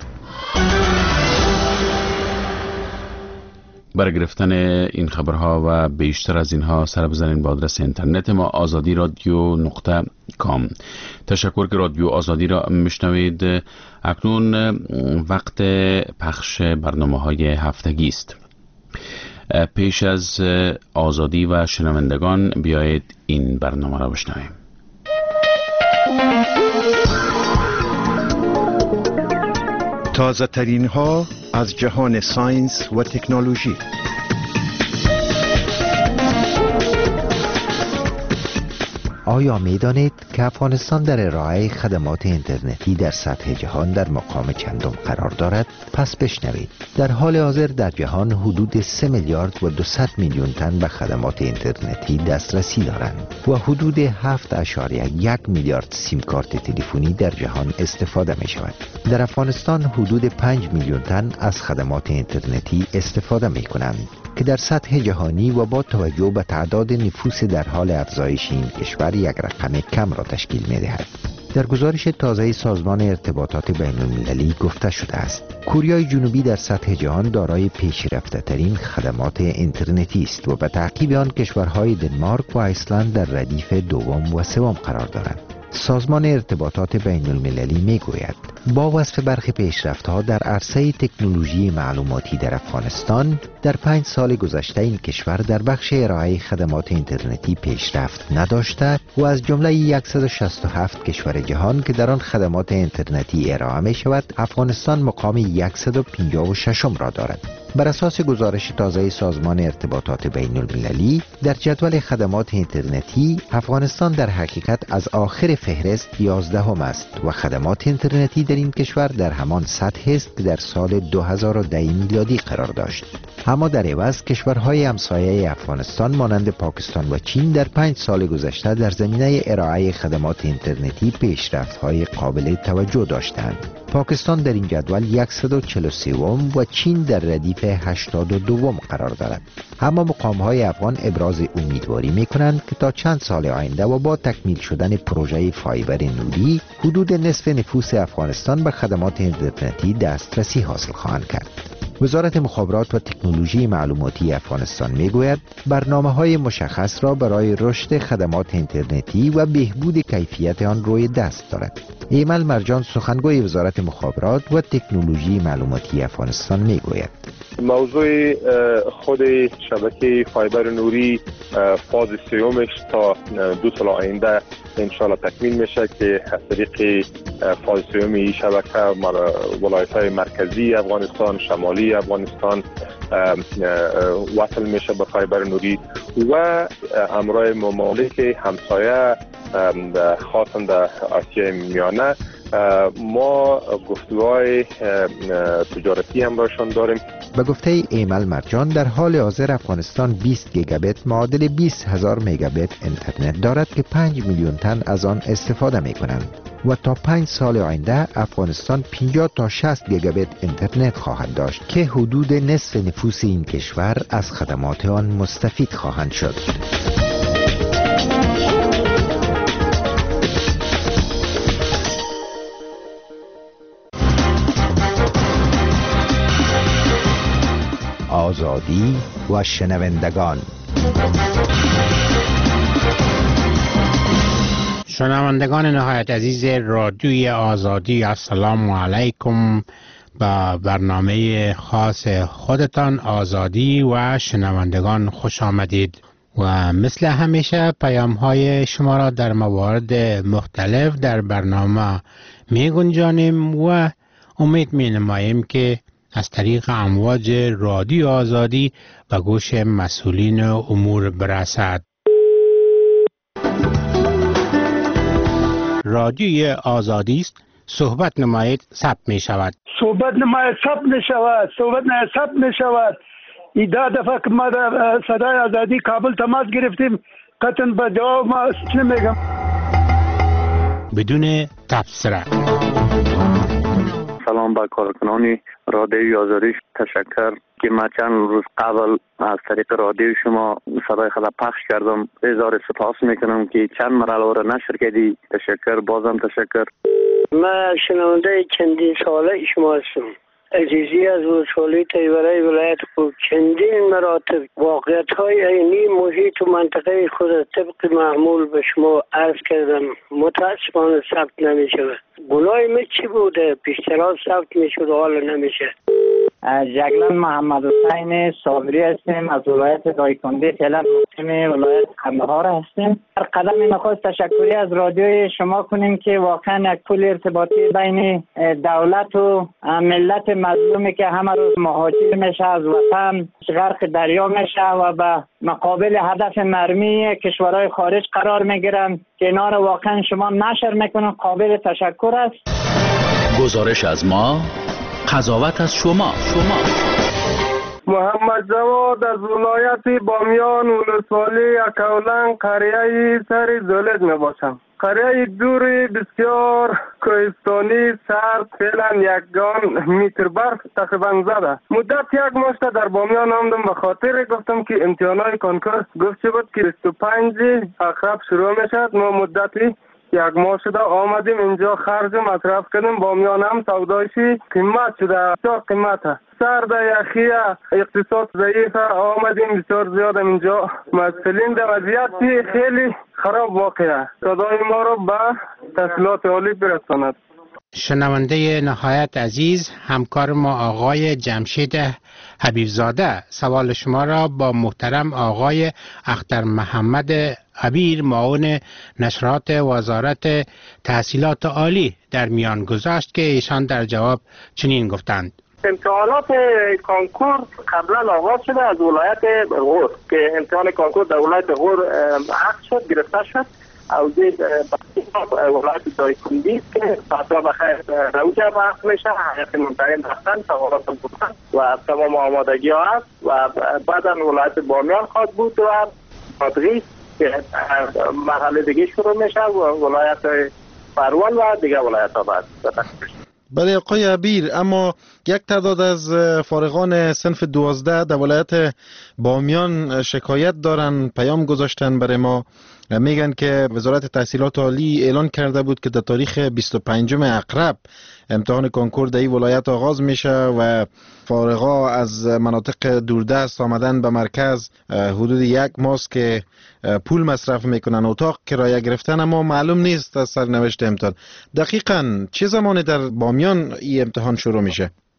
برای گرفتن این خبرها و بیشتر از اینها سر بزنین با آدرس اینترنت ما azadi.com. تشکر که رادیو آزادی را میشنوید. اکنون وقت پخش برنامه‌های هفتگی است. پیش از آزادی و شنوندگان بیایید این برنامه را بشنویم. تازه ترین ها از جهان ساینس و تکنولوژی. آیا می دانید که افغانستان در ارائه خدمات اینترنتی در سطح جهان در مقام چندم قرار دارد؟ پس بشنوید. در حال حاضر در جهان حدود 3 میلیارد و 200 میلیون تن به خدمات اینترنتی دسترسی دارند و حدود 7.1 میلیارد سیم کارت تلفنی در جهان استفاده می شود. در افغانستان حدود 5 میلیون تن از خدمات اینترنتی استفاده می کنند که در سطح جهانی و با توجه به تعداد نفوس در حال افزایش این کشور یک رقم کم را تشکیل می دهد. در گزارش تازه سازمان ارتباطات بین المللی گفته شده است کره جنوبی در سطح جهان دارای پیشرفته ترین خدمات اینترنتی است و به تعقیب آن کشورهای دنمارک و ایسلند در ردیف دوم و سوم قرار دارند. سازمان ارتباطات بین المللی می گوید با وصف برخی پیشرفت‌ها در عرصه تکنولوژی معلوماتی در افغانستان در 5 سال گذشته این کشور در بخش ارائه خدمات اینترنتی پیشرفت نداشته و از جمله 167 کشور جهان که در آن خدمات اینترنتی ارائه می شود افغانستان مقام 156 را دارد. بر اساس گزارش تازه سازمان ارتباطات بین المللی در جدول خدمات اینترنتی افغانستان در حقیقت از آخر فهرست 11 است و خدمات اینترنتی در این کشور در همان سطح است که در سال 2010 میلادی قرار داشت. اما در عوض کشورهای همسایه افغانستان مانند پاکستان و چین در 5 سال گذشته در زمینه ارائه خدمات اینترنتی پیشرفت‌های قابل توجه داشتند. پاکستان در این جدول 143 و چین در ردیف 82 قرار دارد. اما مقام‌های افغان ابراز امیدواری می‌کنند که تا چند سال آینده و با تکمیل شدن پروژه فایبر نوری حدود نصف نفوس افغانستان به خدمات اینترنتی دسترسی حاصل خواهند کرد. وزارت مخابرات و تکنولوژی معلوماتی افغانستان میگوید برنامه‌های مشخص را برای رشد خدمات اینترنتی و بهبود کیفیت آن روی دست دارد. ایمل مرجان سخنگوی وزارت مخابرات و تکنولوژی معلوماتی افغانستان میگوید موضوع خود شبکه فایبر نوری فاز سیومش تا 2 سال آینده انشالله تکمیل میشه که از طریق فاز سیوم این شبکه ولایت‌های مرکزی افغانستان، شمالی افغانستان وصل میشه به فایبر نوری و همراه ممالک همسایه خاصا در آسیای میانه ما گفتگوهای تجارتی هم راشون داریم. به گفته ایمل مرجان در حال حاضر افغانستان 20 گیگابیت معادل 20,000 مگابیت اینترنت دارد که 5 میلیون تن از آن استفاده می کنند و تا 5 سال آینده افغانستان 50 تا 60 گیگابیت اینترنت خواهد داشت که حدود نصف نفوس این کشور از خدمات آن مستفید خواهند شد. آزادی و شنوندگان. شنوندگان نهایت عزیز رادیوی آزادی، السلام علیکم. با برنامه خاص خودتان آزادی و شنوندگان خوش آمدید و مثل همیشه پیام های شما را در موارد مختلف در برنامه می گنجانیم و امید می نماییم که از طریق امواج رادیو آزادی به گوش مسئولین امور برسد. رادیوی آزادی است، صحبت نمایید ثبت می شود. صحبت نمایید ثبت می شود. صحبت نمایید ثبت می شود. ایده دفعه که ما در صدای آزادی کابل تماس گرفتیم قطعا به جواب ما نمیگم. بدون تبصره. سلام به کارکنان رادیوی آزادی، تشکر که ما چند روز قبل از طریق رادیو شما صدای خود پخش کردم. هزار سپاس میکنم که چند مرحله را نشر کردی. تشکر، بازم تشکر. من شنونده چندین ساله شما هستم. عزیزی از ولسوالی تیورای ولایت خوب چندین مراتب واقعیت‌های عینی محیط و منطقه خود طبق معمول به شما عرض کردم. متاسفانه ثبت نمیشه. گناه من چی بوده؟ پیشترها ثبت میشد و حالا نمیشه. جگلان محمد حسین صابری هستیم از ولایت دایکنده، فعلا مقیم ولایت قندهار هستیم. در قدم نخست تشکری از رادیوی شما کنیم که واقعا یک پل ارتباطی بین دولت و ملت مظلومی که همه روز مهاجر میشه از وطن، غرق دریا میشه و به مقابل هدف مرمی کشورهای خارج قرار میگیرن که اینا رو واقعا شما نشر میکنن، قابل تشکر است. گزارش از ما، قضاوت از شما. محمد جواد از ولایت بامیان، ولسوالی اکولنگ، قریه سر زولد می باشم. قریه دوری بسیار کوهستانی سرد، فعلا یکگان متر برف تقریبا زده. مدت یک ماه در بامیان آمدم به خاطر گفتم که امتحانات کنکور گفت بود که 25 اقرب شروع میشد. ما مدتی یک ماه شده آمدیم اینجا، خرج مصرف کردیم. بامیان هم سودایشی قیمت شده، بسیار قیمته. سرد، یخی، اقتصاد ضعیفه. آمدیم بسیار زیادم اینجا مسئولین در وضعیت خیلی خراب واقعه. صدای ما رو به تحصیلات عالی برساند. شنونده نهایت عزیز، همکار ما آقای جمشید حبیبزاده سوال شما را با محترم آقای اختر محمد عبیر معاون نشرات وزارت تحصیلات عالی در میان گذاشت که ایشان در جواب چنین گفتند: امتحانات کانکور قبلا آغاز شده از ولایت غور که امتحان کانکور در ولایت غور حق شد، گرفته شد. او دید ولایت دایکنده که فاصله بخیر روچه بحث میشه، حیات منتقل رفتن، سوالات بودن و تمام آمادگی ها هست و بعدا ولایت بامیان خواهد بود و مادغی که مرحله دیگه شروع میشه و ولایت فروان و دیگه ولایت ها بعد. بله آقای عبیر، اما یک تعداد از فارغان صنف 12 در ولایت بامیان شکایت دارن، پیام گذاشتن برای ما، میگن که وزارت تحصیلات عالی اعلان کرده بود که در تاریخ 25 اقرب امتحان کنکور در این ولایت آغاز میشه و فارغا از مناطق دوردست آمدن به مرکز حدود یک ماه که پول مصرف میکنن، اتاق کرایه گرفتن، اما معلوم نیست از سرنوشت امتحان. دقیقاً چه زمانی در بامیان این امتحان شروع میشه؟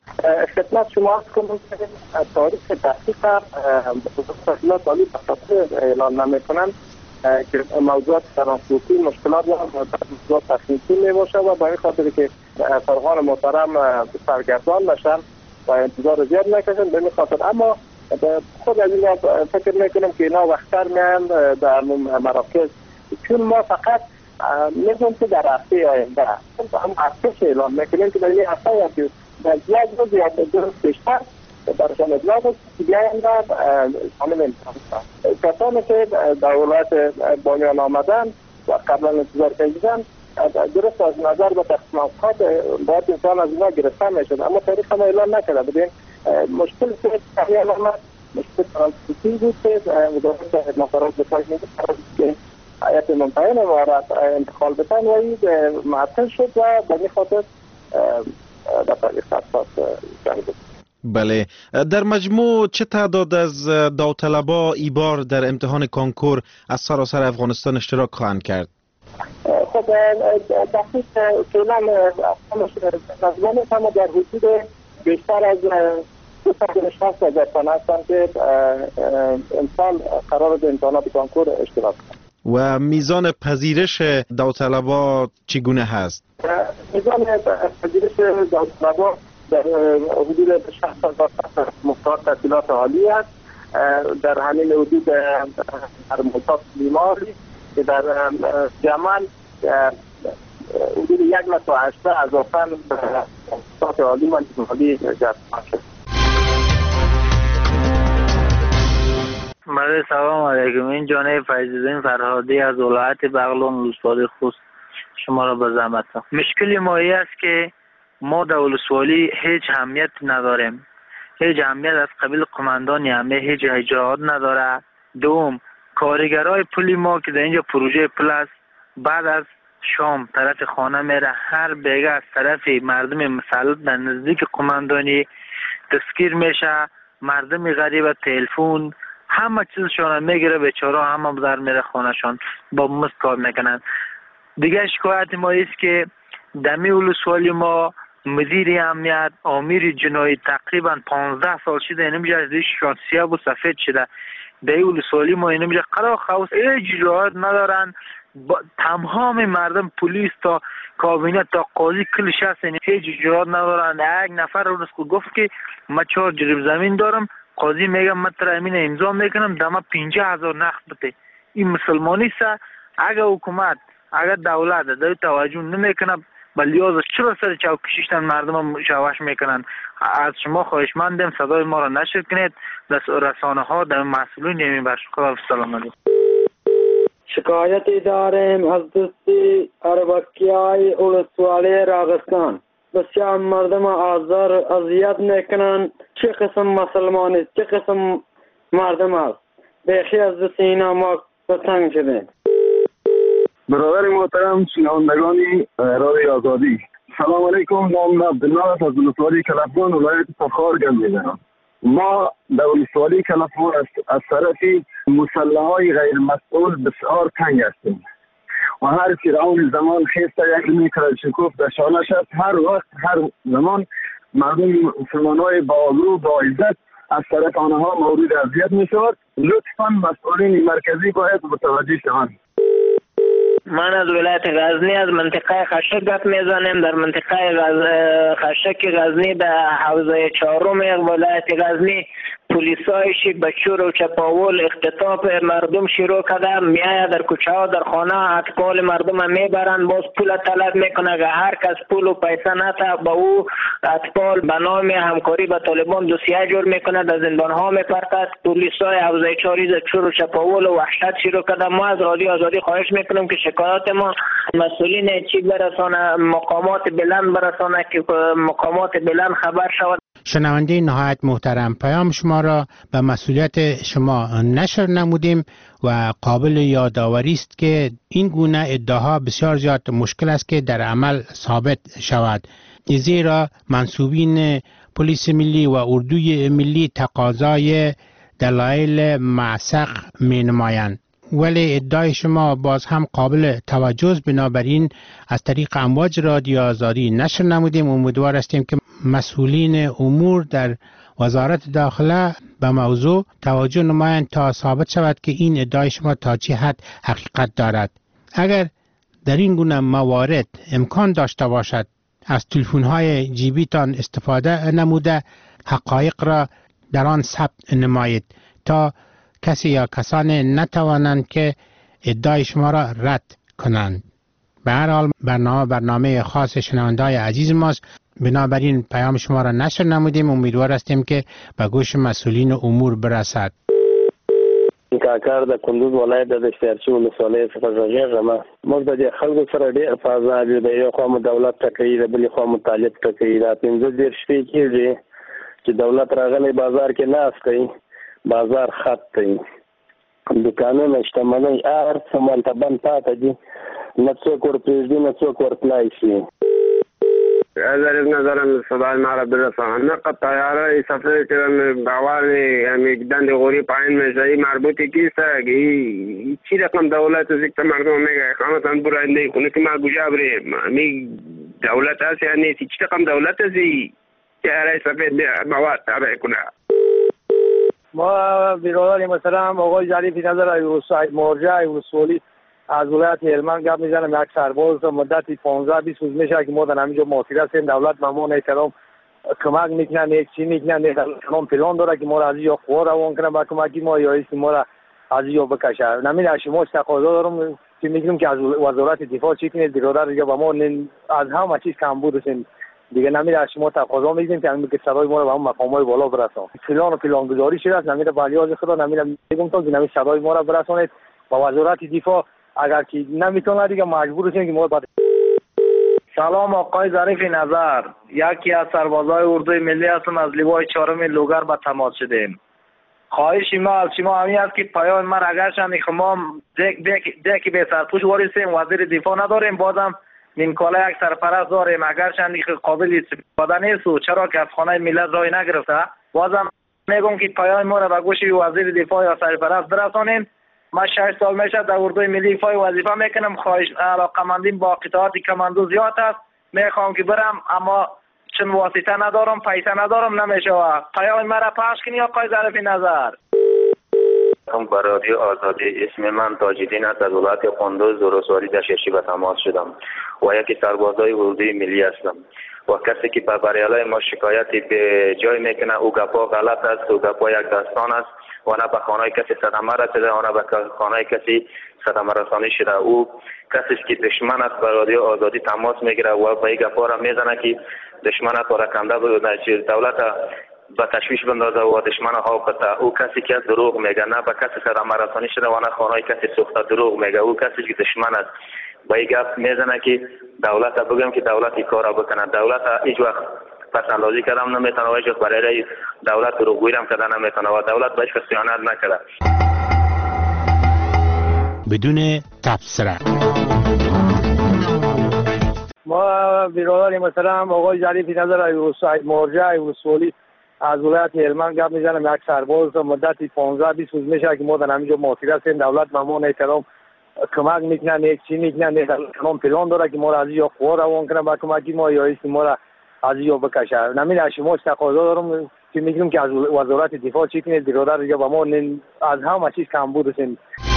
خدمت شما عرض کنم که تاریخ دقیق تحصیلات عالی بخاطر اعلان نمیکنند که موضوعات ترانسپورتی مشکلات و موضوعات تخنیکی می باشه و به این خاطر که فرغان محترم سرگردان نشن و انتظار زیاد نکشن به این خاطر. اما خود از این فکر میکنم که اینا وقتتر میان در مراکز، چون ما فقط میگم که در هفته آینده هم هفته اعلان میکنیم که در این هفته یا در یک روز یا دو روز پیشتر برشان اطلاع بود که بیاین در خانم امتحان کسانی که در ولایت بانیان آمدن و قبلا انتظار کشیدن درست از نظر به تقسیم اوقات باید انسان از اینا گرفته میشد، اما تاریخ ما اعلان نکرده بودیم. مشکل که تحلیل آمد مشکل ترانسپورتی بود که وزارت مخابرات به کار میگه که هیئت منتهی وزارت انتقال بتن و این معطل شد و به این خاطر در تاریخ اساس جنگ. بله، در مجموع چه تعداد از داوطلبا ای بار در امتحان کنکور از سراسر افغانستان اشتراک خواهند کرد؟ خب دقیق فعلا نظمانه اما در حدود بیشتر از 260,000 تن هستند که امسال قرار به امتحانات کنکور اشتراک کنند. و میزان پذیرش داوطلبا چگونه هست؟ میزان پذیرش داوطلبا در حدود 60,000 مختار تحصیلات عالی است. در همین حدود در مصاف بیماری که در جمال حدود 1,18,000 تن تحصیلات عالی و عالی جذب شد. سلام علیکم. این جانب فیض‌الدین فرهادی از ولایت بغلان ولسوالی خوست شما را به زحمت. مشکل ما است که ما در ولسوالی هیچ اهمیت نداریم، هیچ اهمیت از قبیل قماندانی همه هیچ اجراعات نداره. دوم، کارگرای پلی ما که در اینجا پروژه پل است بعد از شام طرف خانه میره، هر بیگه از طرف مردم مسلط در نزدیک قماندانی دستگیر میشه، مردم غریب تلفن همه چیزشان میگیره، بیچاره همه در میره خانهشان با مست کار میکنن. دیگه شکایت ما است که دمی ولسوالی ما مدیر امنیت آمیر جنایی تقریبا 15 سال شده اینمیجا از دیششان سیاه و سفید شده. در ولسوالی ما اینمیجا قرار خوست هیچ اجراعات ندارن. تمام مردم پلیس تا کابینه تا قاضی کلش هست هیچ اجراعات ندارن. یک نفر روز گفت که من 4 جریب زمین دارم، قاضی میگم من تر امین امضا میکنم دما 50,000 نقد بده. این مسلمانی است. اگر حکومت اگر دولت در توجه نمیکنه بلیاز چرا سر چوکشیشتن مردم شواش میکنن. از شما خواهشمندم صدای ما را نشر کنید، رسانه ها در مسئولین یمین برشکل. سلام علیکم. شکایتی داریم از دوستی اربکیای ولسوالی راغستان. بسیار مردم آزار اذیت میکنن. چه قسم مسلمانی چه قسم مردم است. بیخی از دست اینا ما تنگ شدیم. برادر محترم شنوندگان رادیو آزادی، سلام علیکم. نام عبدالله از ولسوالی کلفگان ولایت تخار گل میزنم. ما در ولسوالی کلفگان از طرف مسلحای غیر مسئول بسیار تنگ هستیم و هر فرعون زمان خیسته یک میتر شکوف در شانه شد. هر وقت هر زمان مردم مسلمانای با آبرو با عزت از طرف آنها مورد اذیت می شود. لطفا مسئولین مرکزی باید متوجه شوند. من از ولایت غزنی از منطقه خشک گپ میزنم. در منطقه خشک غزنی در حوزه 4 ولایت غزنی پلیسایش به چور و چپاول اختطاف مردم شروع کرده. میایه در کوچه ها در خانه اطفال مردم میبرن، باز پول طلب میکنه که هر کس پول و پیسه نتا با او اطفال به نام همکاری با طالبان دوسیه جور میکنه، در زندان ها میپرتد. پلیسای حوزه 4 چور و چپاول و وحشت شروع کرده. ما از رادیو آزادی خواهش میکنم که شکایات ما مسئولین چی برسانه، مقامات بلند برسانه که مقامات بلند خبر شود. شنونده نهایت محترم، پیام شما را به مسئولیت شما نشر نمودیم و قابل یادآوری است که این گونه ادعاها بسیار زیاد مشکل است که در عمل ثابت شود، زیرا منصوبین پلیس ملی و اردوی ملی تقاضای دلایل معسق می نمایند. ولی ادعای شما باز هم قابل توجه است. بنابراین از طریق امواج رادیو آزادی نشر نمودیم. امیدوار هستیم که مسئولین امور در وزارت داخله به موضوع توجه نمایند تا ثابت شود که این ادعای شما تا چه حد حقیقت دارد. اگر در این گونه موارد امکان داشته باشد از تلفن‌های جیبیتان استفاده نموده حقایق را در آن ثبت نمایید تا کسی یا کسانی نتوانند که ادعای شما را رد کنند. به هر حال برنامه خاص شنونده‌های عزیز ماست، بنابراین پیام شما را نشر نمودیم. امیدوار هستیم که به گوش مسئولین امور برسد. کاکار د کندوز ولایت د اشتیارچی ولسوالۍ څخه راغلی. موږ د خلکو سره ډېر فضا یو، د یو خوا مو دولت ټکوي، د بلې خوا مو طالب ټکوي. دا 15 شپې کېږي چې دولت راغلی بازار کې ناست دی، بازار خط دی، دکانونه شتمنۍ هر څه مالته بند پاتې دي، نه څوک ورپرېږدي نه څوک ورتلای شي. از نظرم صدای ما را برسان نقد طیاره سفر کردن باوری میگدن غوری پایین میشه مربوطی کیست چی رقم دولت از یک مردم میگه خانتان براینده کنه که ما کجا بریم می دولت هست یعنی چی رقم دولت هستی که ارای سفید مواد تابع کنه. ما برادریم مثلا آقای ظریفی نظر مرجع ولسوالی از ولایت هلمند گپ میزنم. یک سرباز مدتی 15-20 روز میشه که ما در همینجا معاصر هستیم. دولت به ما احترام کمک میکنن، یک چی میکنن، احترام پلان داره که ما را از اینجا خواه روان کنه با کمکی ما یا ایستی ما را از اینجا بکشه. نمیده شما تقاضا دارم که میگیم که از وزارت دفاع چی کنید برادر دیگه با ما از همه چیز کم بودیم دیگه. نمیده شما تقاضا میگیم که همین که صدای ما را به اون مقامات بالا برسون. پلان و پلان گذاری شده است. نمیده بالیاز خدا نمیده میگم تا که نمیده صدای ما را برسونید با وزارت دفاع. اگر که نمیتونه دیگه مجبور شیم که ما بعد. سلام آقای ظریفی نظر، یکی از سربازای اردوی ملی هستم، از لیوای 4 لوگر به تماس شدیم. خواهش ما از شما همین است که پیام ما اگر شما دکی به سرپوش واریسیم وزیر دفاع نداریم، بازم نیمکاله یک سرپرست داریم. اگر شما قابل استفاده نیست و چرا که از خانه ملت رای نگرفته، بازم میگم که پیام ما را به گوش وزیر دفاع یا سرپرست برسانیم. ما 6 سال میشه در اردوی ملی فای وظیفه میکنم. خواهش علاقمندیم با قطعات کماندو زیاد است، میخوام که برم اما چون واسطه ندارم، پیسه ندارم، نمیشه. پیام مرا پخش کنی آقای ظریفی نظر. با رادیو آزادی، اسم من تاج‌الدین است، از ولایت کندوز ولسوالی دشتشی به تماس شدم و یکی سربازای اردوی ملی هستم و کسی که به بریالای ما شکایتی به جای میکنه او گپا غلط است، او گپا یک داستان است و نه به خانه کسی صدمه رسیده و نه به خانه کسی صدمه رسانی شده. او کسی که دشمن است به رادیو آزادی تماس میگیره و به این گپا را میزنه که دشمن پراکنده بود، دولت به تشویش بندازه و دشمن ها بته. او کسی که دروغ میگه، نه به کسی صدمه رسانی شده و نه خانه کسی سوخته، دروغ میگه. او کسی که دشمن است با این گپ میزنه که دولت بگم که دولت این کارا بکنه. دولت هیچ وقت پسندازی کردم نمیتونه و هیچ وقت برای دولت دروغگویی هم کردن نمیتونه و دولت بهش خیانت نکرده. بدون تبصره ما برادریم مثلا آقای ظریفی نظر مرجع ولسوالی از ولایت هلمند گپ میزنم. یک سرباز مدتی 15-20 روز میشه که ما در همینجا معاصر هستیم. دولت به ما احترام کمک میکنن، یک چی میکنن، احترام پلان داره که ما را از اینجا خواه روان کنه با کمکی ما یا ایستی ما را از اینجا بکشه. نمیده شما تقاضا دارم که میگیم که از وزارت دفاع چی کنید برادر دیگه با ما از همه چیز کم بودیم.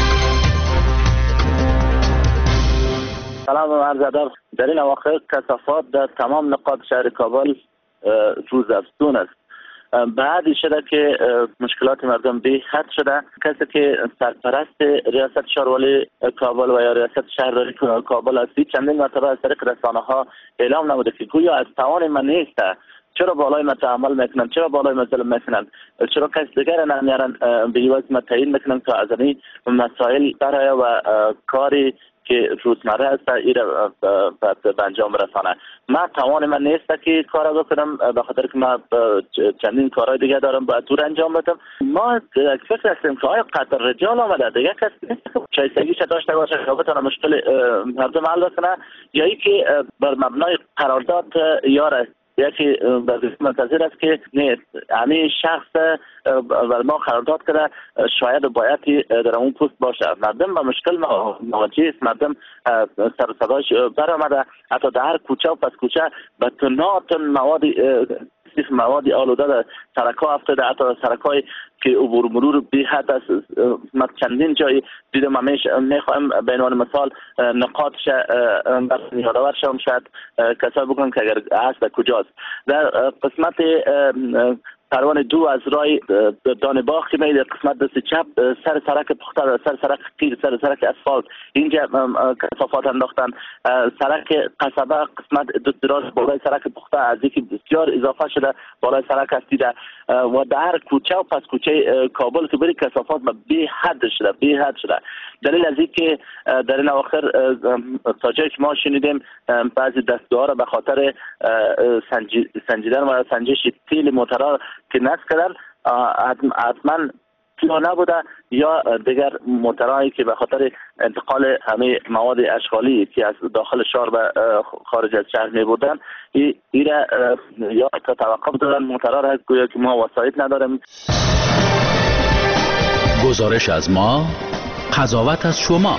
سلام و عرض ادب. در این اواخر کثافات در تمام نقاط شهر کابل روزافزون است. بعدی شده که مشکلات مردم به حد شده. کسی که سرپرست ریاست شهرولی کابل و یا ریاست شهرداری کابل است چندین مرتبه از طریق رسانه ها اعلام نموده که گویا از توان من نیست، چرا بالای من تعامل میکنن، چرا بالای من ظلم میکنن، چرا کس دیگر نمیارن به عوض من تعیین میکنن که از این مسائل برای و کاری که روزمره است ایره به انجام برسانه. من توان من نیست که کار بکنم به خاطر که من چندین کارهای دیگه دارم باید دور انجام بدم. ما فکر هستیم که آیا قطر رجال آمده دیگه کسی نیست که شایستگیش داشته باشه که بتونه مشکل مردم حل بکنه یا ای که بر مبنای قرارداد یا یکی منتظر است که نه همین شخص ما قرارداد کرده شاید باید در اون پست باشه. مردم با مشکل مواجه است، مردم سر صداش برآمده، حتی در هر کوچه و پس کوچه به تن مواد آلوده در سرک‌ها افتاده، حتی سرک‌های که عبور مرور بی حد است. من چندین جای دیدم، میخوایم به عنوان مثال نقاطش یادآور شم، شاید کسا بگم که اگر هست کجاست. در قسمت پروانه 2 از راه دان باغ که میده قسمت دست چپ سر سرک پخته، سر سرک قیر، سر سرک اسفالت، اینجا کثافات انداختن. سرک قصبه قسمت دراز بالای سرک پخته از یکی بسیار اضافه شده بالای سرک هستیده و در کوچه و پس کوچه کابل که بری کثافات بی حد شده. دلیل از این که در این اواخر تا جایی که ما شنیدیم بعضی دستگاه را به خاطر سنجیدن و سنجش تیل موترها که نصب کردن حتما یا نبوده یا دیگر موترهایی که به خاطر انتقال همه مواد اشغالی که از داخل شهر به خارج از شهر می بودن ایره یا توقف دادن موترها را، گویا که ما وسایل نداریم. گزارش از ما، قضاوت از شما.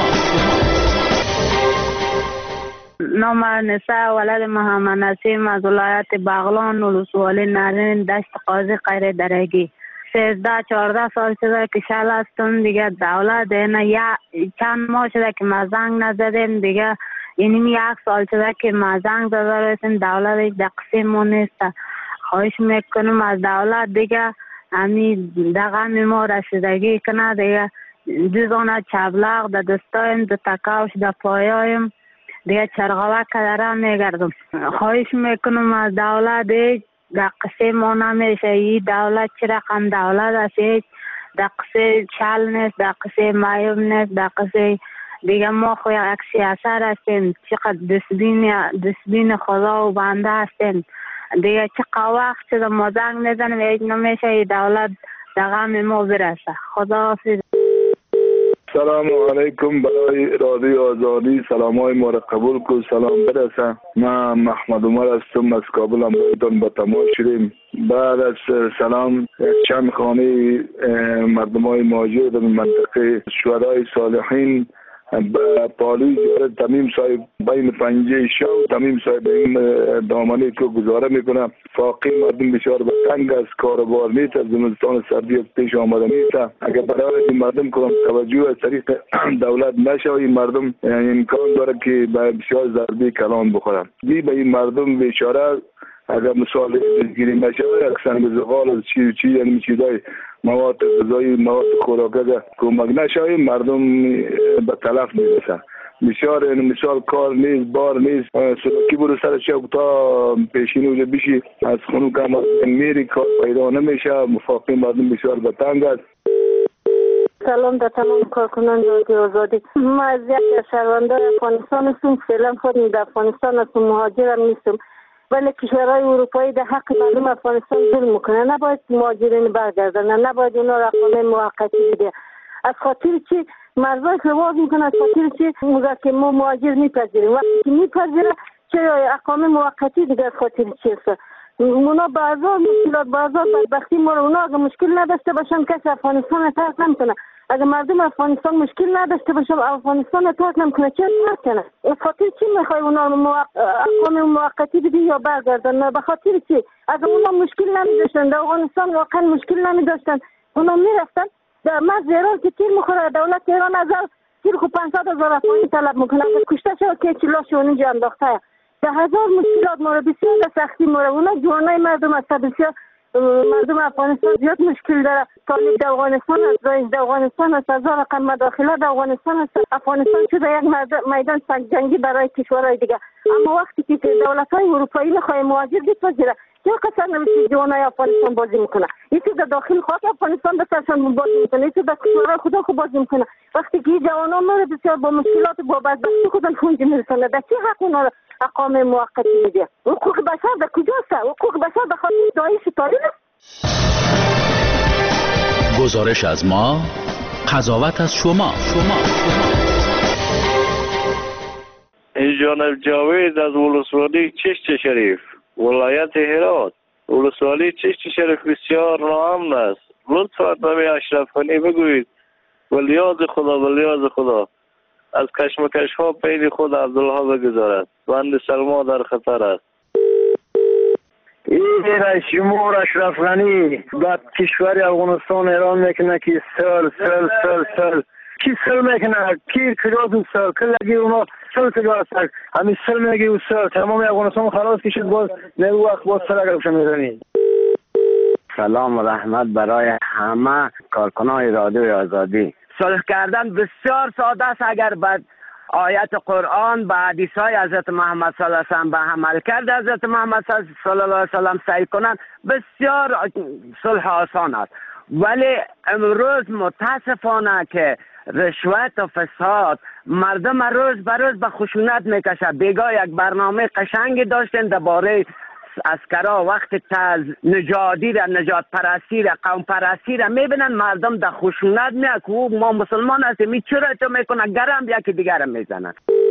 نام نساء ولد محمد نسیم از ولایت بغلان ولسوالی نارین دشت قاضی غیر درگی. 13-14 سال شده که شل هستم دیگه. دولت اینه یا چند ماه شده که ما زنگ نزدیم دیگه. اینیم 1 سال شده که ما زنگ زده رسیم، دولت هیچ دقیقیمون نیست. خواهش میکنم از دولت دیگه همین دقیقی ما رسیدگی کنه دیگه. دوزانه چبلغ در دستایم، در تکاوش، در پایایم دیگه چرغوک کدرم میگردم. خواهش میکنم از دولت دیگه در قصه ما نمیشه. این دولت چه رقم دولت است؟ در قصه چل نیست، در قصه مایوب نیست، در قصه دیگه ما خو یک سیاست هستیم، چقدر دستبین خدا و بنده هستیم دیگه. چه وقت شده ما زنگ نزنیم هیچ نمیشه. این دولت در غم ما برسه. خدا حافظ. سلام علیکم. برای رادیو آزادی سلام های ما را قبول کن، سلام برسه. من محمد عمر هستم از کابل. هم بایدان با تماس شدیم. بعد از سلام چند خانه مردم های مهاجر در منطقه شهدای صالحین پالی جارد تمیم صاحب بین پنجه شو تمیم صاحب این دامنه که گزاره میکنه. فاقی مردم بسیار به تنگ از کاروبار نیست، از زمستان سردی از پیش آمده نیست. اگر برای این مردم کنم توجه از طریق دولت نشه، این مردم امکان داره که به بسیار ضربه کلان بخورن. به این مردم بیچاره اگر مثال گیری نشه، یک سنگ زغال از چی یعنی چیزای مواد غذایی، مواد خوراکی کمک نشه، مردم به تلف میرسن. بسیار مثال کار نیست، بار نیست. سلوکی برو سر چوک تا پیشین اوجه بشی از خونو کم میری، کار پیدا نمیشه. مفاقی مردم بسیار به تنگ است. سلام در تمام کارکنان رادیو آزادی. ما از یک شهروندان افغانستان هستم. فعلا خودم در افغانستان هستم، مهاجرم نیستم، ولی کشورهای اروپایی در حق مردم افغانستان ظلم میکنه. نباید مهاجرین برگردن، نباید اونا را اقامه موقتی بده. از خاطر چی مرزای خواهد میکنه؟ از خاطر چی موزه که ما مهاجر میپذیریم؟ وقتی که میپذیره چه اقامه موقتی دیگه از خاطر چی است؟ اونا بازار مشکلات، بازار بدبختی ما رو، اونا اگه مشکل نداشته باشن کسی افغانستان رو ترک نمیکنه. اگه مردم افغانستان مشکل نداشته باشه افغانستان رو ترک نمیکنه، چه ترک کنه؟ به خاطر چی میخوای اونا اقامه موقتی بدی یا برگردن؟ به خاطر چی؟ اگه اونا مشکل نمیداشتن در افغانستان، واقعا مشکل نمیداشتن، اونا میرفتن در مرز ایران که تیر میخوره. دولت ایران از تیر خو 500,000 افغانی طلب میکنه. اگه کشته شد که چلاش اونجا انداخته. ده هزار مشکلات ما رو بسیار سختی ما رو. اونا جوانای مردم است، بسیار مردم افغانستان زیاد مشکل داره. طالب در افغانستان است، رئیس در افغانستان است، هزار رقم مداخله در افغانستان است. افغانستان شده یک میدان جنگی برای کشورهای دیگه. اما وقتی که دولت‌های اروپایی می‌خواد مهاجر بپذیره، چه قصر نمیشه جوانای افغانستان بازی میکنه. یکی در داخل خاک افغانستان بسرشان بازی میکنه، یکی در کشورهای خدا خود بازی میکنه. وقتی که جوانان ما بسیار با مشکلات با بدبختی خودن خونج میرسونه، در چه حق اونا اقامه موقتی میده؟ حقوق بشر در کجاست؟ حقوق بشر به خاطر داعش طالب است. گزارش از ما، قضاوت از شما. این جانب جاوید از ولسوالی چشت شریف. ولایت هرات ولسوالی چشت شریف بسیار ناامن است. لطفا به اشرف غنی بگویید ولیاز خدا از کشمکش ها پین خود عبدالله بگذارد. بند سلما در خطر است. این رئیس جمهور اشرف غنی به کشور افغانستان اعلان میکنه که سل کی سل میکنه کی کجا سل کلگی اونا سل کجا است همین سل میگی و سل تمام افغانستان خلاص کشید باز نه وقت باز سر اگرش میزنی. سلام و رحمت برای همه کارکنان رادیوی آزادی. صلح کردن بسیار ساده است اگر بعد آیت قرآن به حدیث‌های حضرت محمد صلی الله علیه و سلم به عمل کرد حضرت محمد صلی الله علیه و سلم سعی کنند بسیار صلح آسان است. ولی امروز متاسفانه که رشوت و فساد مردم روز به روز به خشونت میکشه. بیگاه یک برنامه قشنگی داشتن درباره اسکرا وقت نژادی را نجات پرستی را قوم پرستی را میبینن مردم در خشونت میاد که ما مسلمان هستیم این چرا تو میکنه گرم یکی دیگر را میزنن.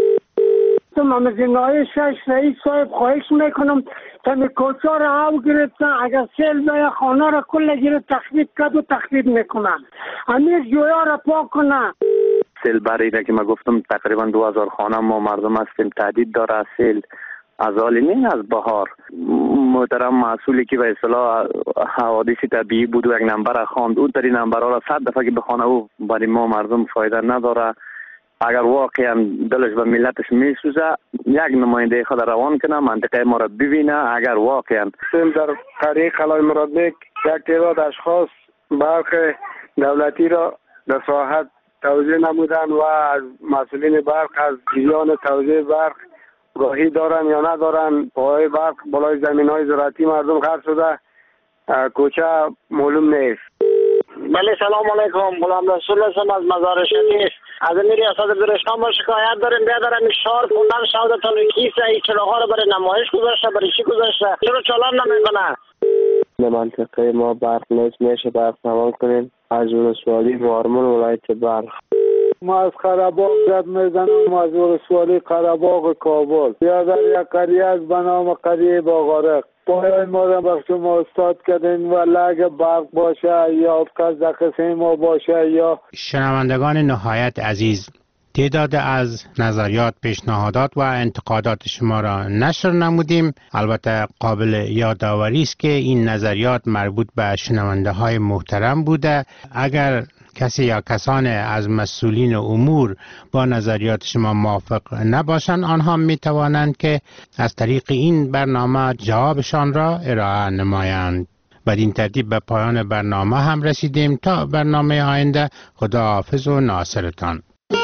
ممزینای شش رئیس صاحب خواهش میکنم تمی کوچه را او گرفتن اگر سیل بیا خانه را کل گرفت تخریب کرد و تخریب میکنن همین جویا را پاک کنن. سیل برای که ما گفتم تقریبا 2000 خانه ما مردم هستیم تهدید داره سیل از حال نه از بهار. محترم مسئولی که به اصطلاح حوادث طبیعی بود و یک نمبر خواند اون تری نمبرها را 100 دفعه که بخونه او برای ما مردم فایده نداره. اگر واقعا دلش به ملتش میسوزه یک نماینده خود روان کنه منطقه ما را ببینه. اگر واقعا در قریه قلعه مرادبک یک تعداد اشخاص برق دولتی را در ساحت توزیع نمودن و از مسئولین برق از جریان توزیع برق گاهی دارن یا ندارن. پای برق بالای زمین های زراعتی مردم خرج شده کوچه معلوم نیست. بله سلام علیکم غلام رسول هستم از مزار شریف. از این ریاست برشتان با شکایت داریم بیادرم شهر خوندن شهادت کیسه ای چراغا رو برای نمایش گذاشته برای چی گذاشته چرا چالان نمیکنه. به منطقه ما برق نیست میشه برق تمام کنیم از ولسوالی مارمون ولایت برق. ما از قره‌باغ زد میزنم از ولسوالی قره‌باغ کابل. یا در یک قریه از به نام قریه باغارق پایان ما را به شما استاد کردین و اگه برق باشه یا کس در قسم ما باشه یا شنوندگان نهایت عزیز، تعداد از نظریات، پیشنهادات و انتقادات شما را نشر نمودیم. البته قابل یادآوری است که این نظریات مربوط به شنونده های محترم بوده. اگر کسی یا کسان از مسئولین امور با نظریات شما موافق نباشند آنها می توانند که از طریق این برنامه جوابشان را ارائه نمایند. بدین ترتیب به پایان برنامه هم رسیدیم. تا برنامه آینده خداحافظ و ناصرتان.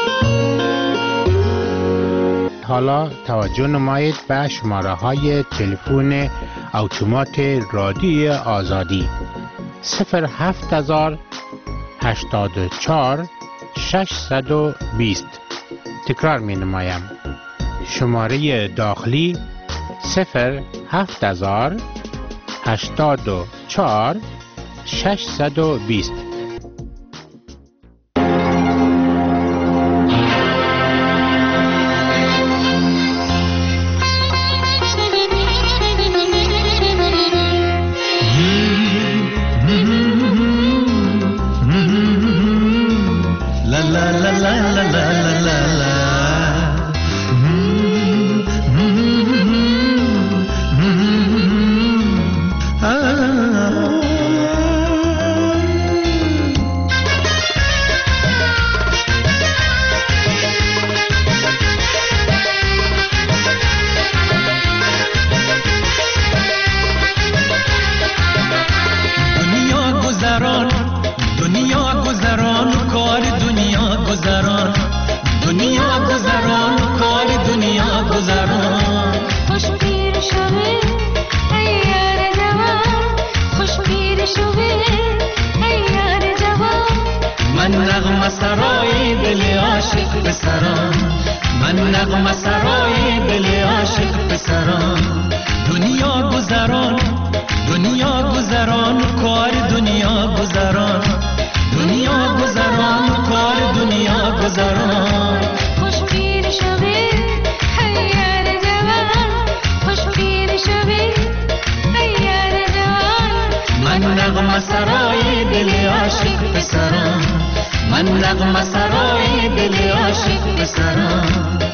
حالا توجه نمایید به شماره های تلفن اتومات رادیوی آزادی 07000 84 620. تکرار می نمایم. شماره داخلی 07000 84 620. خوش پیر شوی من نغمه سرای دل عاشق پسرم.